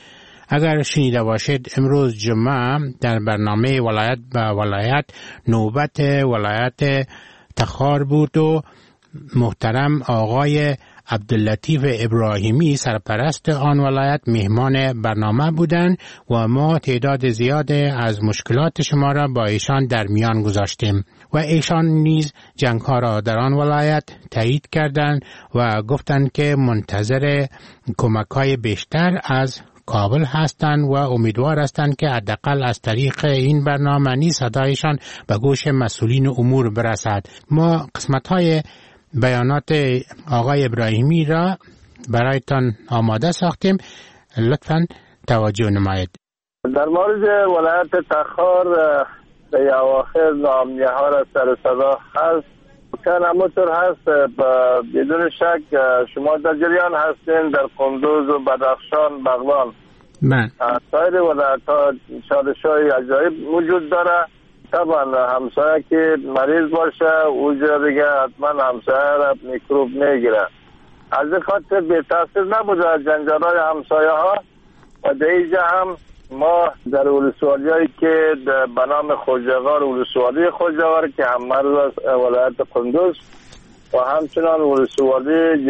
اگر شنیده باشید امروز جمعه در برنامه ولایت به ولایت نوبت ولایت تخار بود و محترم آقای عبداللطیف ابراهیمی سرپرست آن ولایت مهمان برنامه بودند و ما تعداد زیاد از مشکلات شما را با ایشان در میان گذاشتیم و ایشان نیز جنگ ها را در آن ولایت تایید کردند و گفتند که منتظر کمک های بیشتر از کابل هستند و امیدوار هستند که حداقل از طریق این برنامه نیز صدایشان به گوش مسئولین امور برسد. ما قسمت های بیانات آقای ابراهیمی را برایتان آماده ساختیم، لطفاً توجه نمایید. در مورد ولایت تخار در اواخر ناامنی ها را سر صدا هست که همونطور هست. بدون شک شما در جریان هستین در قندوز و بدخشان بغلان من سایر ولایت ها چالش های عجایب وجود داره. طبعا همسایه که مریض باشه اونجا دیگه حتما همسایه را میکروب میگیره. از این خاطر به تاثیر نبوده جنجال های همسایه ها و در اینجا هم ما در ولسوالی هایی که به نام خوجغار ولسوالی خوجغار که هم مرز ولایت قندوز و همچنان ولسوالی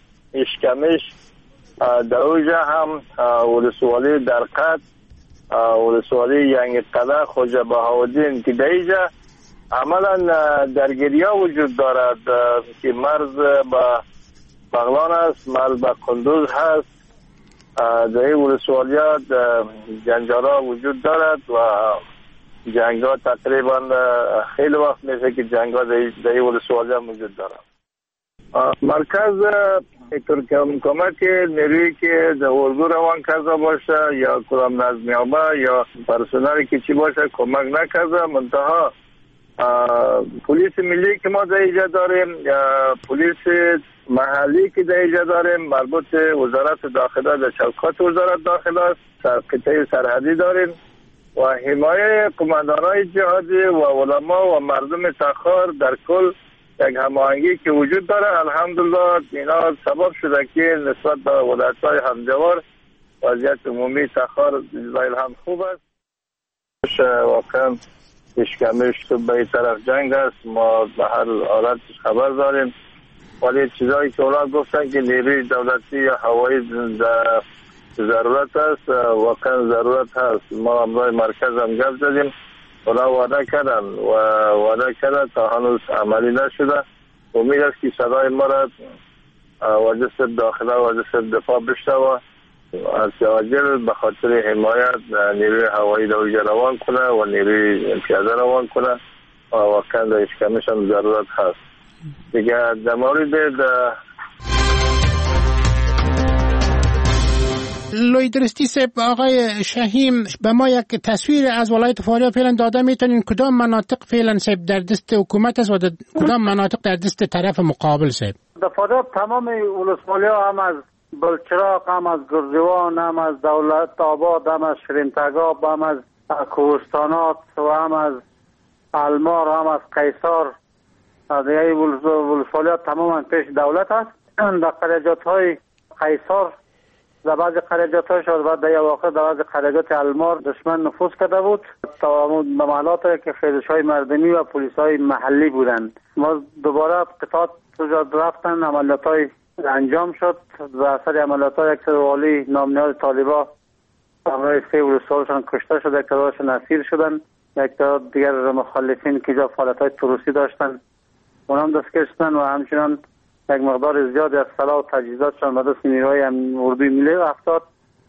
اشکمش در اونجا هم ولسوالی درقت ولسوالی ینگ قده خوجه بهاودین که در اینجا عملا درگیری ها وجود دارد که مرز با بغلان است، مرز با قندوز هست. در این ولسوالی ها جنجال ها وجود دارد و جنگ ها تقریبا خیلی وقت میشه که جنگ ها در این ولسوالی ها وجود دارد. مرکز کمک نیروی که در اردو روان کرده باشه یا کدام نظمیابه یا پرسنلی که چی باشه کمک نکرده. منتها پلیس ملی که ما در اینجا داریم یا پلیس محلی که در اینجا داریم مربوط وزارت داخله در چوکات وزارت داخله است، قطعه سرحدی داریم و حمایه قماندانای جهادی و علما و مردم تخار در کل یک هماهنگی که وجود داره. الحمدلله اینا سبب شده که نسبت به ولایت‌های همجوار وضعیت عمومی تخار جزایل هم خوب است. واقعا اشکمش تو به این طرف جنگ است. ما به هر حالت خبر داریم، ولی چیزایی که اونا گفتن که نیروی دولتی یا هوایی ضرورت است، واقعا ضرورت هست. ما امروز مرکز هم گپ زدیم، اونا وعده کردن و وعده کردن تا هنوز عملی نشده. امید است که صدای ما را وزارت داخله و وزارت دفاع بشنوه، از عاجل به خاطر حمایت نیروی هوایی در اونجا روان کنه و نیروی پیاده روان کنه و واقعا در اشکمش هم ضرورت هست. دیگه در مورد لوی درستی سب آقای شهیم به ما یک تصویر از ولایت فاریاب فعلا داده میتونین؟ کدام مناطق فعلا سب در دست حکومت است و کدام مناطق در دست طرف مقابل سب؟ در فاریاب تمام ولسوالی ها هم از بلچراغ، هم از گرجوان، هم از دولت آباد، هم از شرینتگاب، هم از کوهستانات و هم از المار، هم از قیصار، دیگه ولسوالی ها تماما پیش دولت است. در قریجات های قیصار در بعضی قریجات های شد بعد در واقع در بعضی قریجات المار دشمن نفوذ کرده بود تا محلات که خیزش های مردمی و پلیس های محلی بودند. ما دوباره قطعات رفتن، عملیات های انجام شد و اثر عملیات های یک والی نامنیاد طالبا همراه سه ولسوالشان کشته شد، یک تعدادشان اسیر شدن، یک تعداد دیگر مخالفین که جا فعالیت های تروریستی داشتن اونا هم دستگیر شدن و همچنان یک مقدار زیادی از سلاح و تجهیزاتشان به دست نیروهای اردوی ملی افتاد.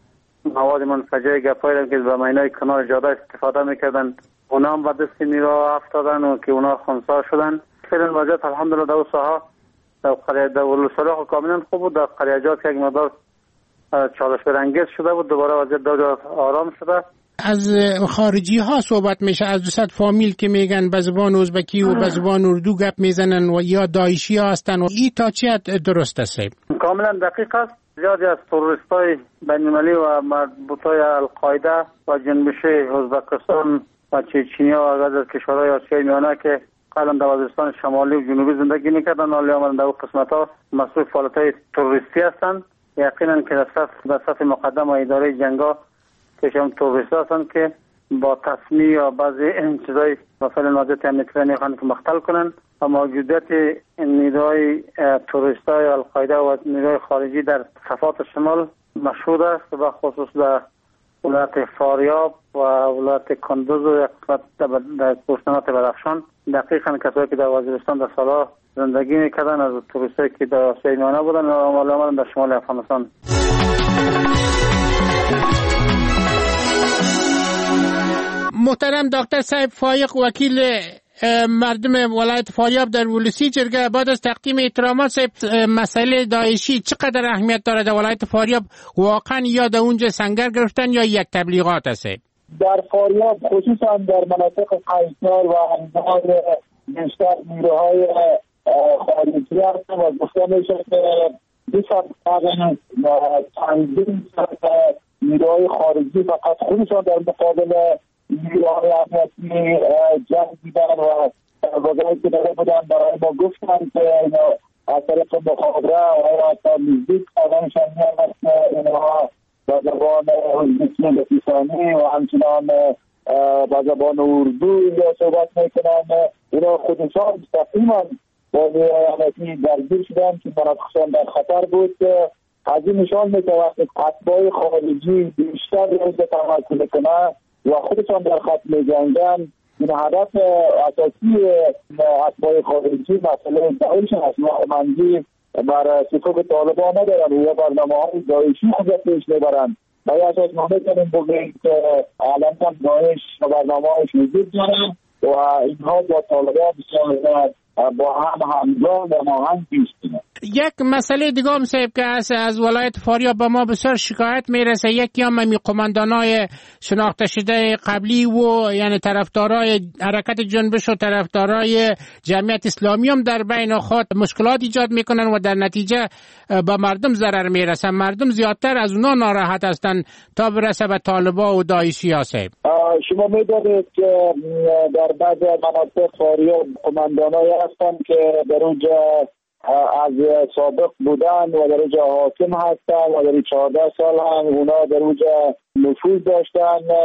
مواد منفجره گپایی که به معنای کنار جاده استفاده میکردن اونا هم به دست نیروها افتادن و که اونا خنثی شدن. فعلا وضعیت الحمدلله در ساحه در قریه در ولسوالی کاملا خوب بود. در قریجات یک مقدار چالش برانگیز شده بود، دوباره وضعیت در آرام شده. از خارجی ها صحبت میشه، از دوصد فامیل که میگن به زبان ازبکی و به زبان اردو گپ میزنن و یا داعشی ها هستن و این تا چی درست است؟ کاملا دقیق است. زیادی از تروریست های بین‌المللی و مربوط های القاعده و جنبش ازبکستان و چچنیا و از کشورهای آسیای میانه که قبلا در وزیرستان شمالی و جنوبی زندگی میکردن حالا آمدن در اون قسمت ها مسئول فعالیت های تروریستی هستند. یقینا که در صف در صف مقدم و اداره جنگا که شما تروریست هستند که با تصمیه یا بعضی این چیزای مثلا وضعیت امنیتی میخوان که مختل کنن و موجودیت نیروهای تروریست های القاعده و نیروهای خارجی در صفات شمال مشهود است و خصوص در ولایت فاریاب و ولایت کندوز و در کوهستانات بدخشان. دقیقاً کسایی که در وزیرستان در سالها زندگی میکردن از تروریستایی که در آسیای میانه بودن و آمدن در شمال افغانستان. محترم دکتر صاحب فایق، وکیل مردم ولایت فاریاب در ولسی جرگه، بعد از تقدیم احترامات صاحب، مسئله داعشی چقدر اهمیت داره در ولایت فاریاب؟ واقعا یا در اونجا سنگر گرفتن یا یک تبلیغات است؟ در فاریاب خصوصا در مناطق قیصار و انبار بیشتر نیروهای خارجی هستند و گفته میشه که بیشتر تنظیم نیروهای خارجی فقط خودشان در مقابل نیروهای امنیتی جنگ دیدن و وضعی که داره بودن برای ما گفتن که از طریق مخابره و حتی نزدیک آدمشان میامد که اینها با زبان ازبکی لسیسانی و همچنان با زبان اردو یا صحبت میکنن. اینا خودشان مستقیما با نیروهای امنیتی درگیر شدن که مناطقشان در خطر بود. از این نشان میده وقتی اتباع خارجی بیشتر روز تمرکز کنه و خودشان در خط می‌جنگن، این هدف اساسی اتباع خارجی مسئله داعش است. منظی بر صفوف طالبان ندارن و برنامه‌های داعشی خود پیش میبرن. و یا اساس ما می‌تونیم بگیم که الان داعش و برنامه‌هاش وجود داره و اینها با طالبان بسیار با هم همزمان و هماهنگ پیش میرن. یک مسئله دیگه هم صاحب که هست، از ولایت فاریاب به ما بسیار شکایت میرسه. یکی هم می قماندانای شناخته شده قبلی و یعنی طرفدارای حرکت جنبش و طرفدارای جمعیت اسلامی هم در بین خود مشکلات ایجاد میکنن و در نتیجه به مردم ضرر میرسن. مردم زیادتر از اونا ناراحت هستن تا برسه به طالبا و داعشی ها. صاحب شما میدونید که در بعضی مناطق فاریاب قماندانای هستن که در اونجا از سابق بودن و در اونجا حاکم هستن و در چهارده سال هم اونا در اونجا نفوذ داشتن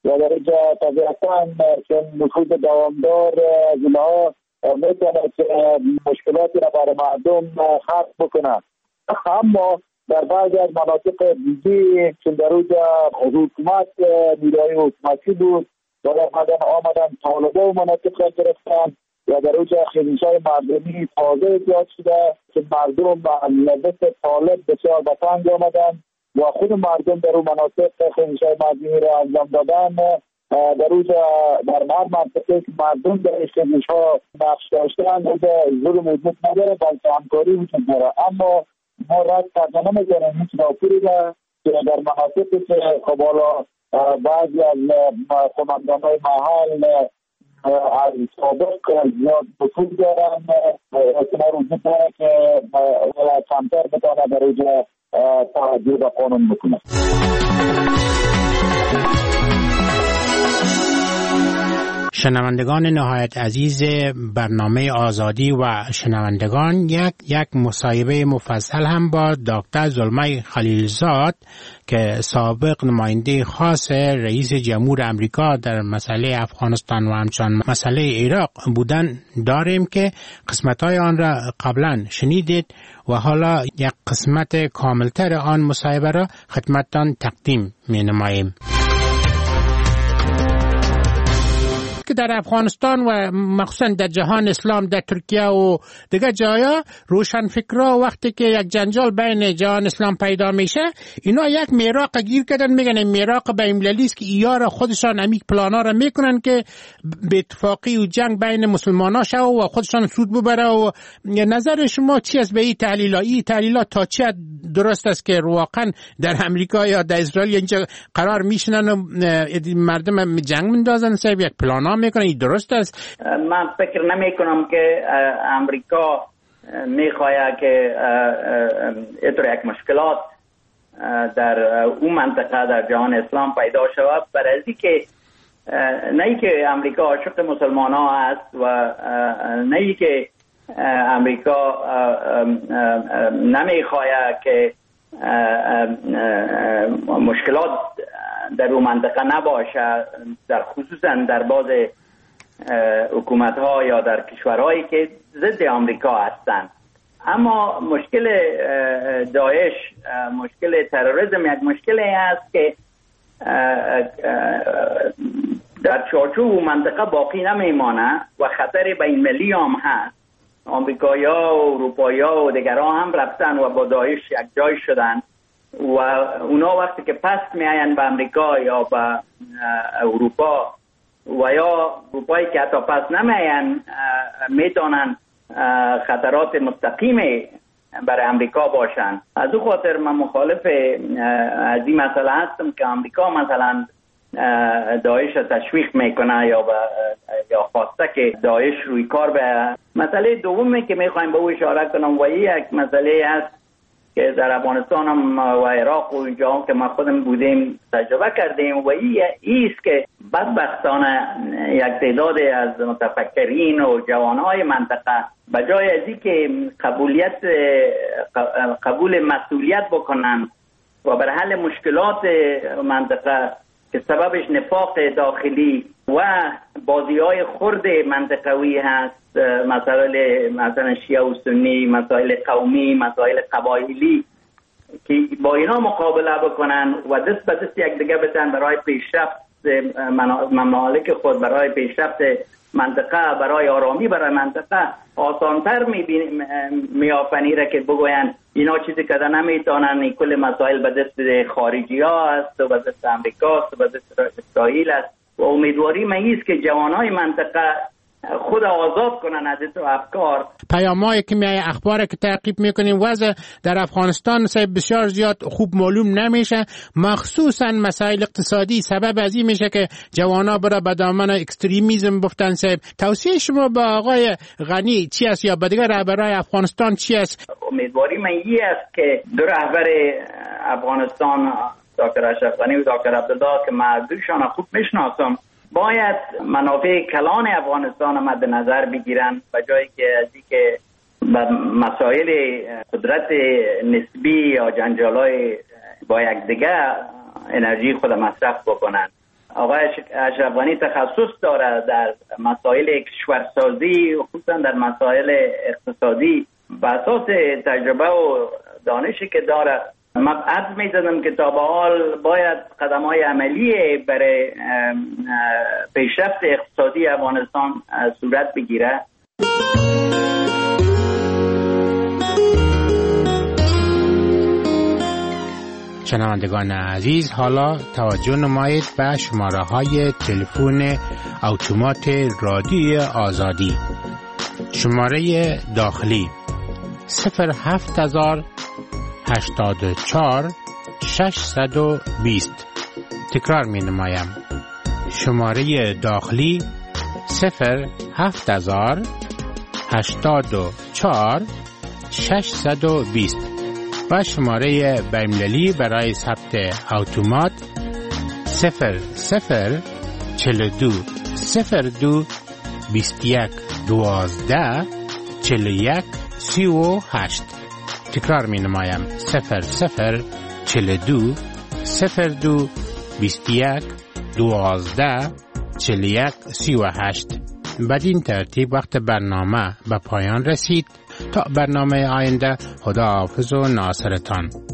و در اینجا طبیعتاً چون نفوذ دوامدار از اینها میتونه که مشکلاتی را برای مردم خلق بکنه. اما در بعضی از مناطق دیگه چون در اونجا حکومت نیروهای حکومتی بود و در بعدن آمدن طالبه و مناطق را گرفتن و در اونجا خیلیشای مردمی تازه زیاد شده که مردم مثل طالب بسیار بطنگ آمدن و خود مردم در اون مناطق خیلیشای مردمی را انجام دادن. در اونجا در هر منطقه که مردم در خیلیشها نقش داشتن ظلم وجود نداره بلکه همکاری وجود داره. اما ما رد کردن نمی‌کنیم هیچ راپوری را که در مناطقی که خب حالا بعضی از قماندان‌های محل از سابق زیاد نفوذ دارن احتمال وجود داره که کمتر بتانه در اونجا توجه به قانون بکنه. شنوندگان نهایت عزیز برنامه آزادی و شنوندگان، یک یک مصاحبه مفصل هم با دکتر زلمه خلیلزاد که سابق نماینده خاص رئیس جمهور امریکا در مسئله افغانستان و همچنان مسئله عراق بودن داریم که قسمت‌های آن را قبلا شنیدید و حالا یک قسمت کاملتر آن مصاحبه را خدمتتان تقدیم می‌نماییم. که در افغانستان و مخصوصا در جهان اسلام در ترکیه و دیگر جایا روشنفکرا وقتی که یک جنجال بین جهان اسلام پیدا میشه اینا یک میراق گیر کردن، میگن این میراق بین‌المللی است که اینا خودشان امیک پلانا را میکنن که به اتفاقی و جنگ بین مسلمانا شه و خودشان سود ببره. و نظر شما چی است به این تحلیل؟ این تحلیلات تا چه درست است که واقعا در امریکا یا در اسرائیل اینجا قرار میشنن و مردم جنگ میندازن سر یک پلانا میکنه؟ این درست است؟ من فکر نمی کنم که امریکا میخواهد که اینطور یک مشکلات در اون منطقه در جهان اسلام پیدا شود، برای از اینکه نه ای که امریکا عاشق مسلمان ها است و نه ای که امریکا نمیخواهد که مشکلات در اون منطقه نباشه، در خصوصا در بعض حکومت ها یا در کشورهایی که ضد آمریکا هستند. اما مشکل داعش، مشکل تروریسم یک مشکلی است که در چارچوب منطقه باقی نمیمانه و خطر بین‌المللی هم هست. آمریکایی‌ها و اروپایی‌ها و دیگران هم رفتن و با داعش یک جای شدن و اونا وقتی که پس میاین به امریکا یا به اروپا و یا اروپایی که حتی پس نمیاین میتونن خطرات مستقیم برای امریکا باشن. از او خاطر من مخالف از این مسئله هستم که امریکا مثلا داعش تشویق میکنه یا با یا خواسته که داعش روی کار به. مسئله دومی که میخوایم به او اشاره کنم و یک مسئله است که در افغانستان هم و عراق و اینجا که ما خودم بودیم تجربه کردیم و این است که بدبختانه یک تعداد از متفکرین و جوانهای منطقه بجای از این که قبولیت قبول مسئولیت بکنن و بر حل مشکلات منطقه که سببش نفاق داخلی و بازی‌های خرد منطقوی هست، مسائل مثلا شیعه و سنی، مسائل قومی، مسائل قبایلی، که با اینا مقابله بکنن و دست به دست یک دیگه بتن برای پیشرفت ممالک خود، برای پیشرفت منطقه، برای آرامی برای منطقه آسانتر میافنیره که بگوین اینا چیزی که نمیتونن، این کل مسائل به دست خارجی ها است و به دست امریکا است و به دست اسرائیل است و امیدواری من است که جوانای منطقه خود آزاد کنن از این افکار. پیامایی که میای اخباری که تعقیب میکنیم وضع در افغانستان بسیار زیاد خوب معلوم نمیشه، مخصوصا مسائل اقتصادی سبب از این میشه که جوانا برای به دامن اکستریمیسم بفتن. صاحب توصیه شما با آقای غنی چی است یا به دیگر رهبرای افغانستان چی است؟ امیدواری من این است که دو رهبر افغانستان دکتر اشرف غنی و دکتر عبدالله که من دوشان خوب میشناسم باید منافع کلان افغانستان مد نظر بگیرن به جایی که از اینکه به مسائل قدرت نسبی یا جنجالای با یک دیگه انرژی خود مصرف بکنن. آقای اشرف غنی تخصص داره در مسائل کشورسازی، خصوصا در مسائل اقتصادی. به اساس تجربه و دانشی که داره من عرض می‌زدم که تا به حال باید قدم‌های عملی برای پیشرفت اقتصادی افغانستان صورت بگیره. شنوندگان عزیز، حالا توجه نمایید به شماره های تلفن اتومات رادیوی آزادی. شماره داخلی صفر هفت هزار هشتاد و چهار ششصد و بیست. تکرار می نمایم. شماره داخلی صفر هفت هزار هشتاد و چهار ششصد و بیست و شماره بین‌المللی برای ثبت اتومات صفر صفر چهل و دو صفر دو بیست و یک دوازده چهل و یک سی و هشت. تکرار می نمایم. صفر صفر چهل و دو صفر دو بیست و یک دوازده چهل و یک سی و هشت. بدین ترتیب وقت برنامه به پایان رسید. تا برنامه آینده، خدا حافظ و ناصرتان.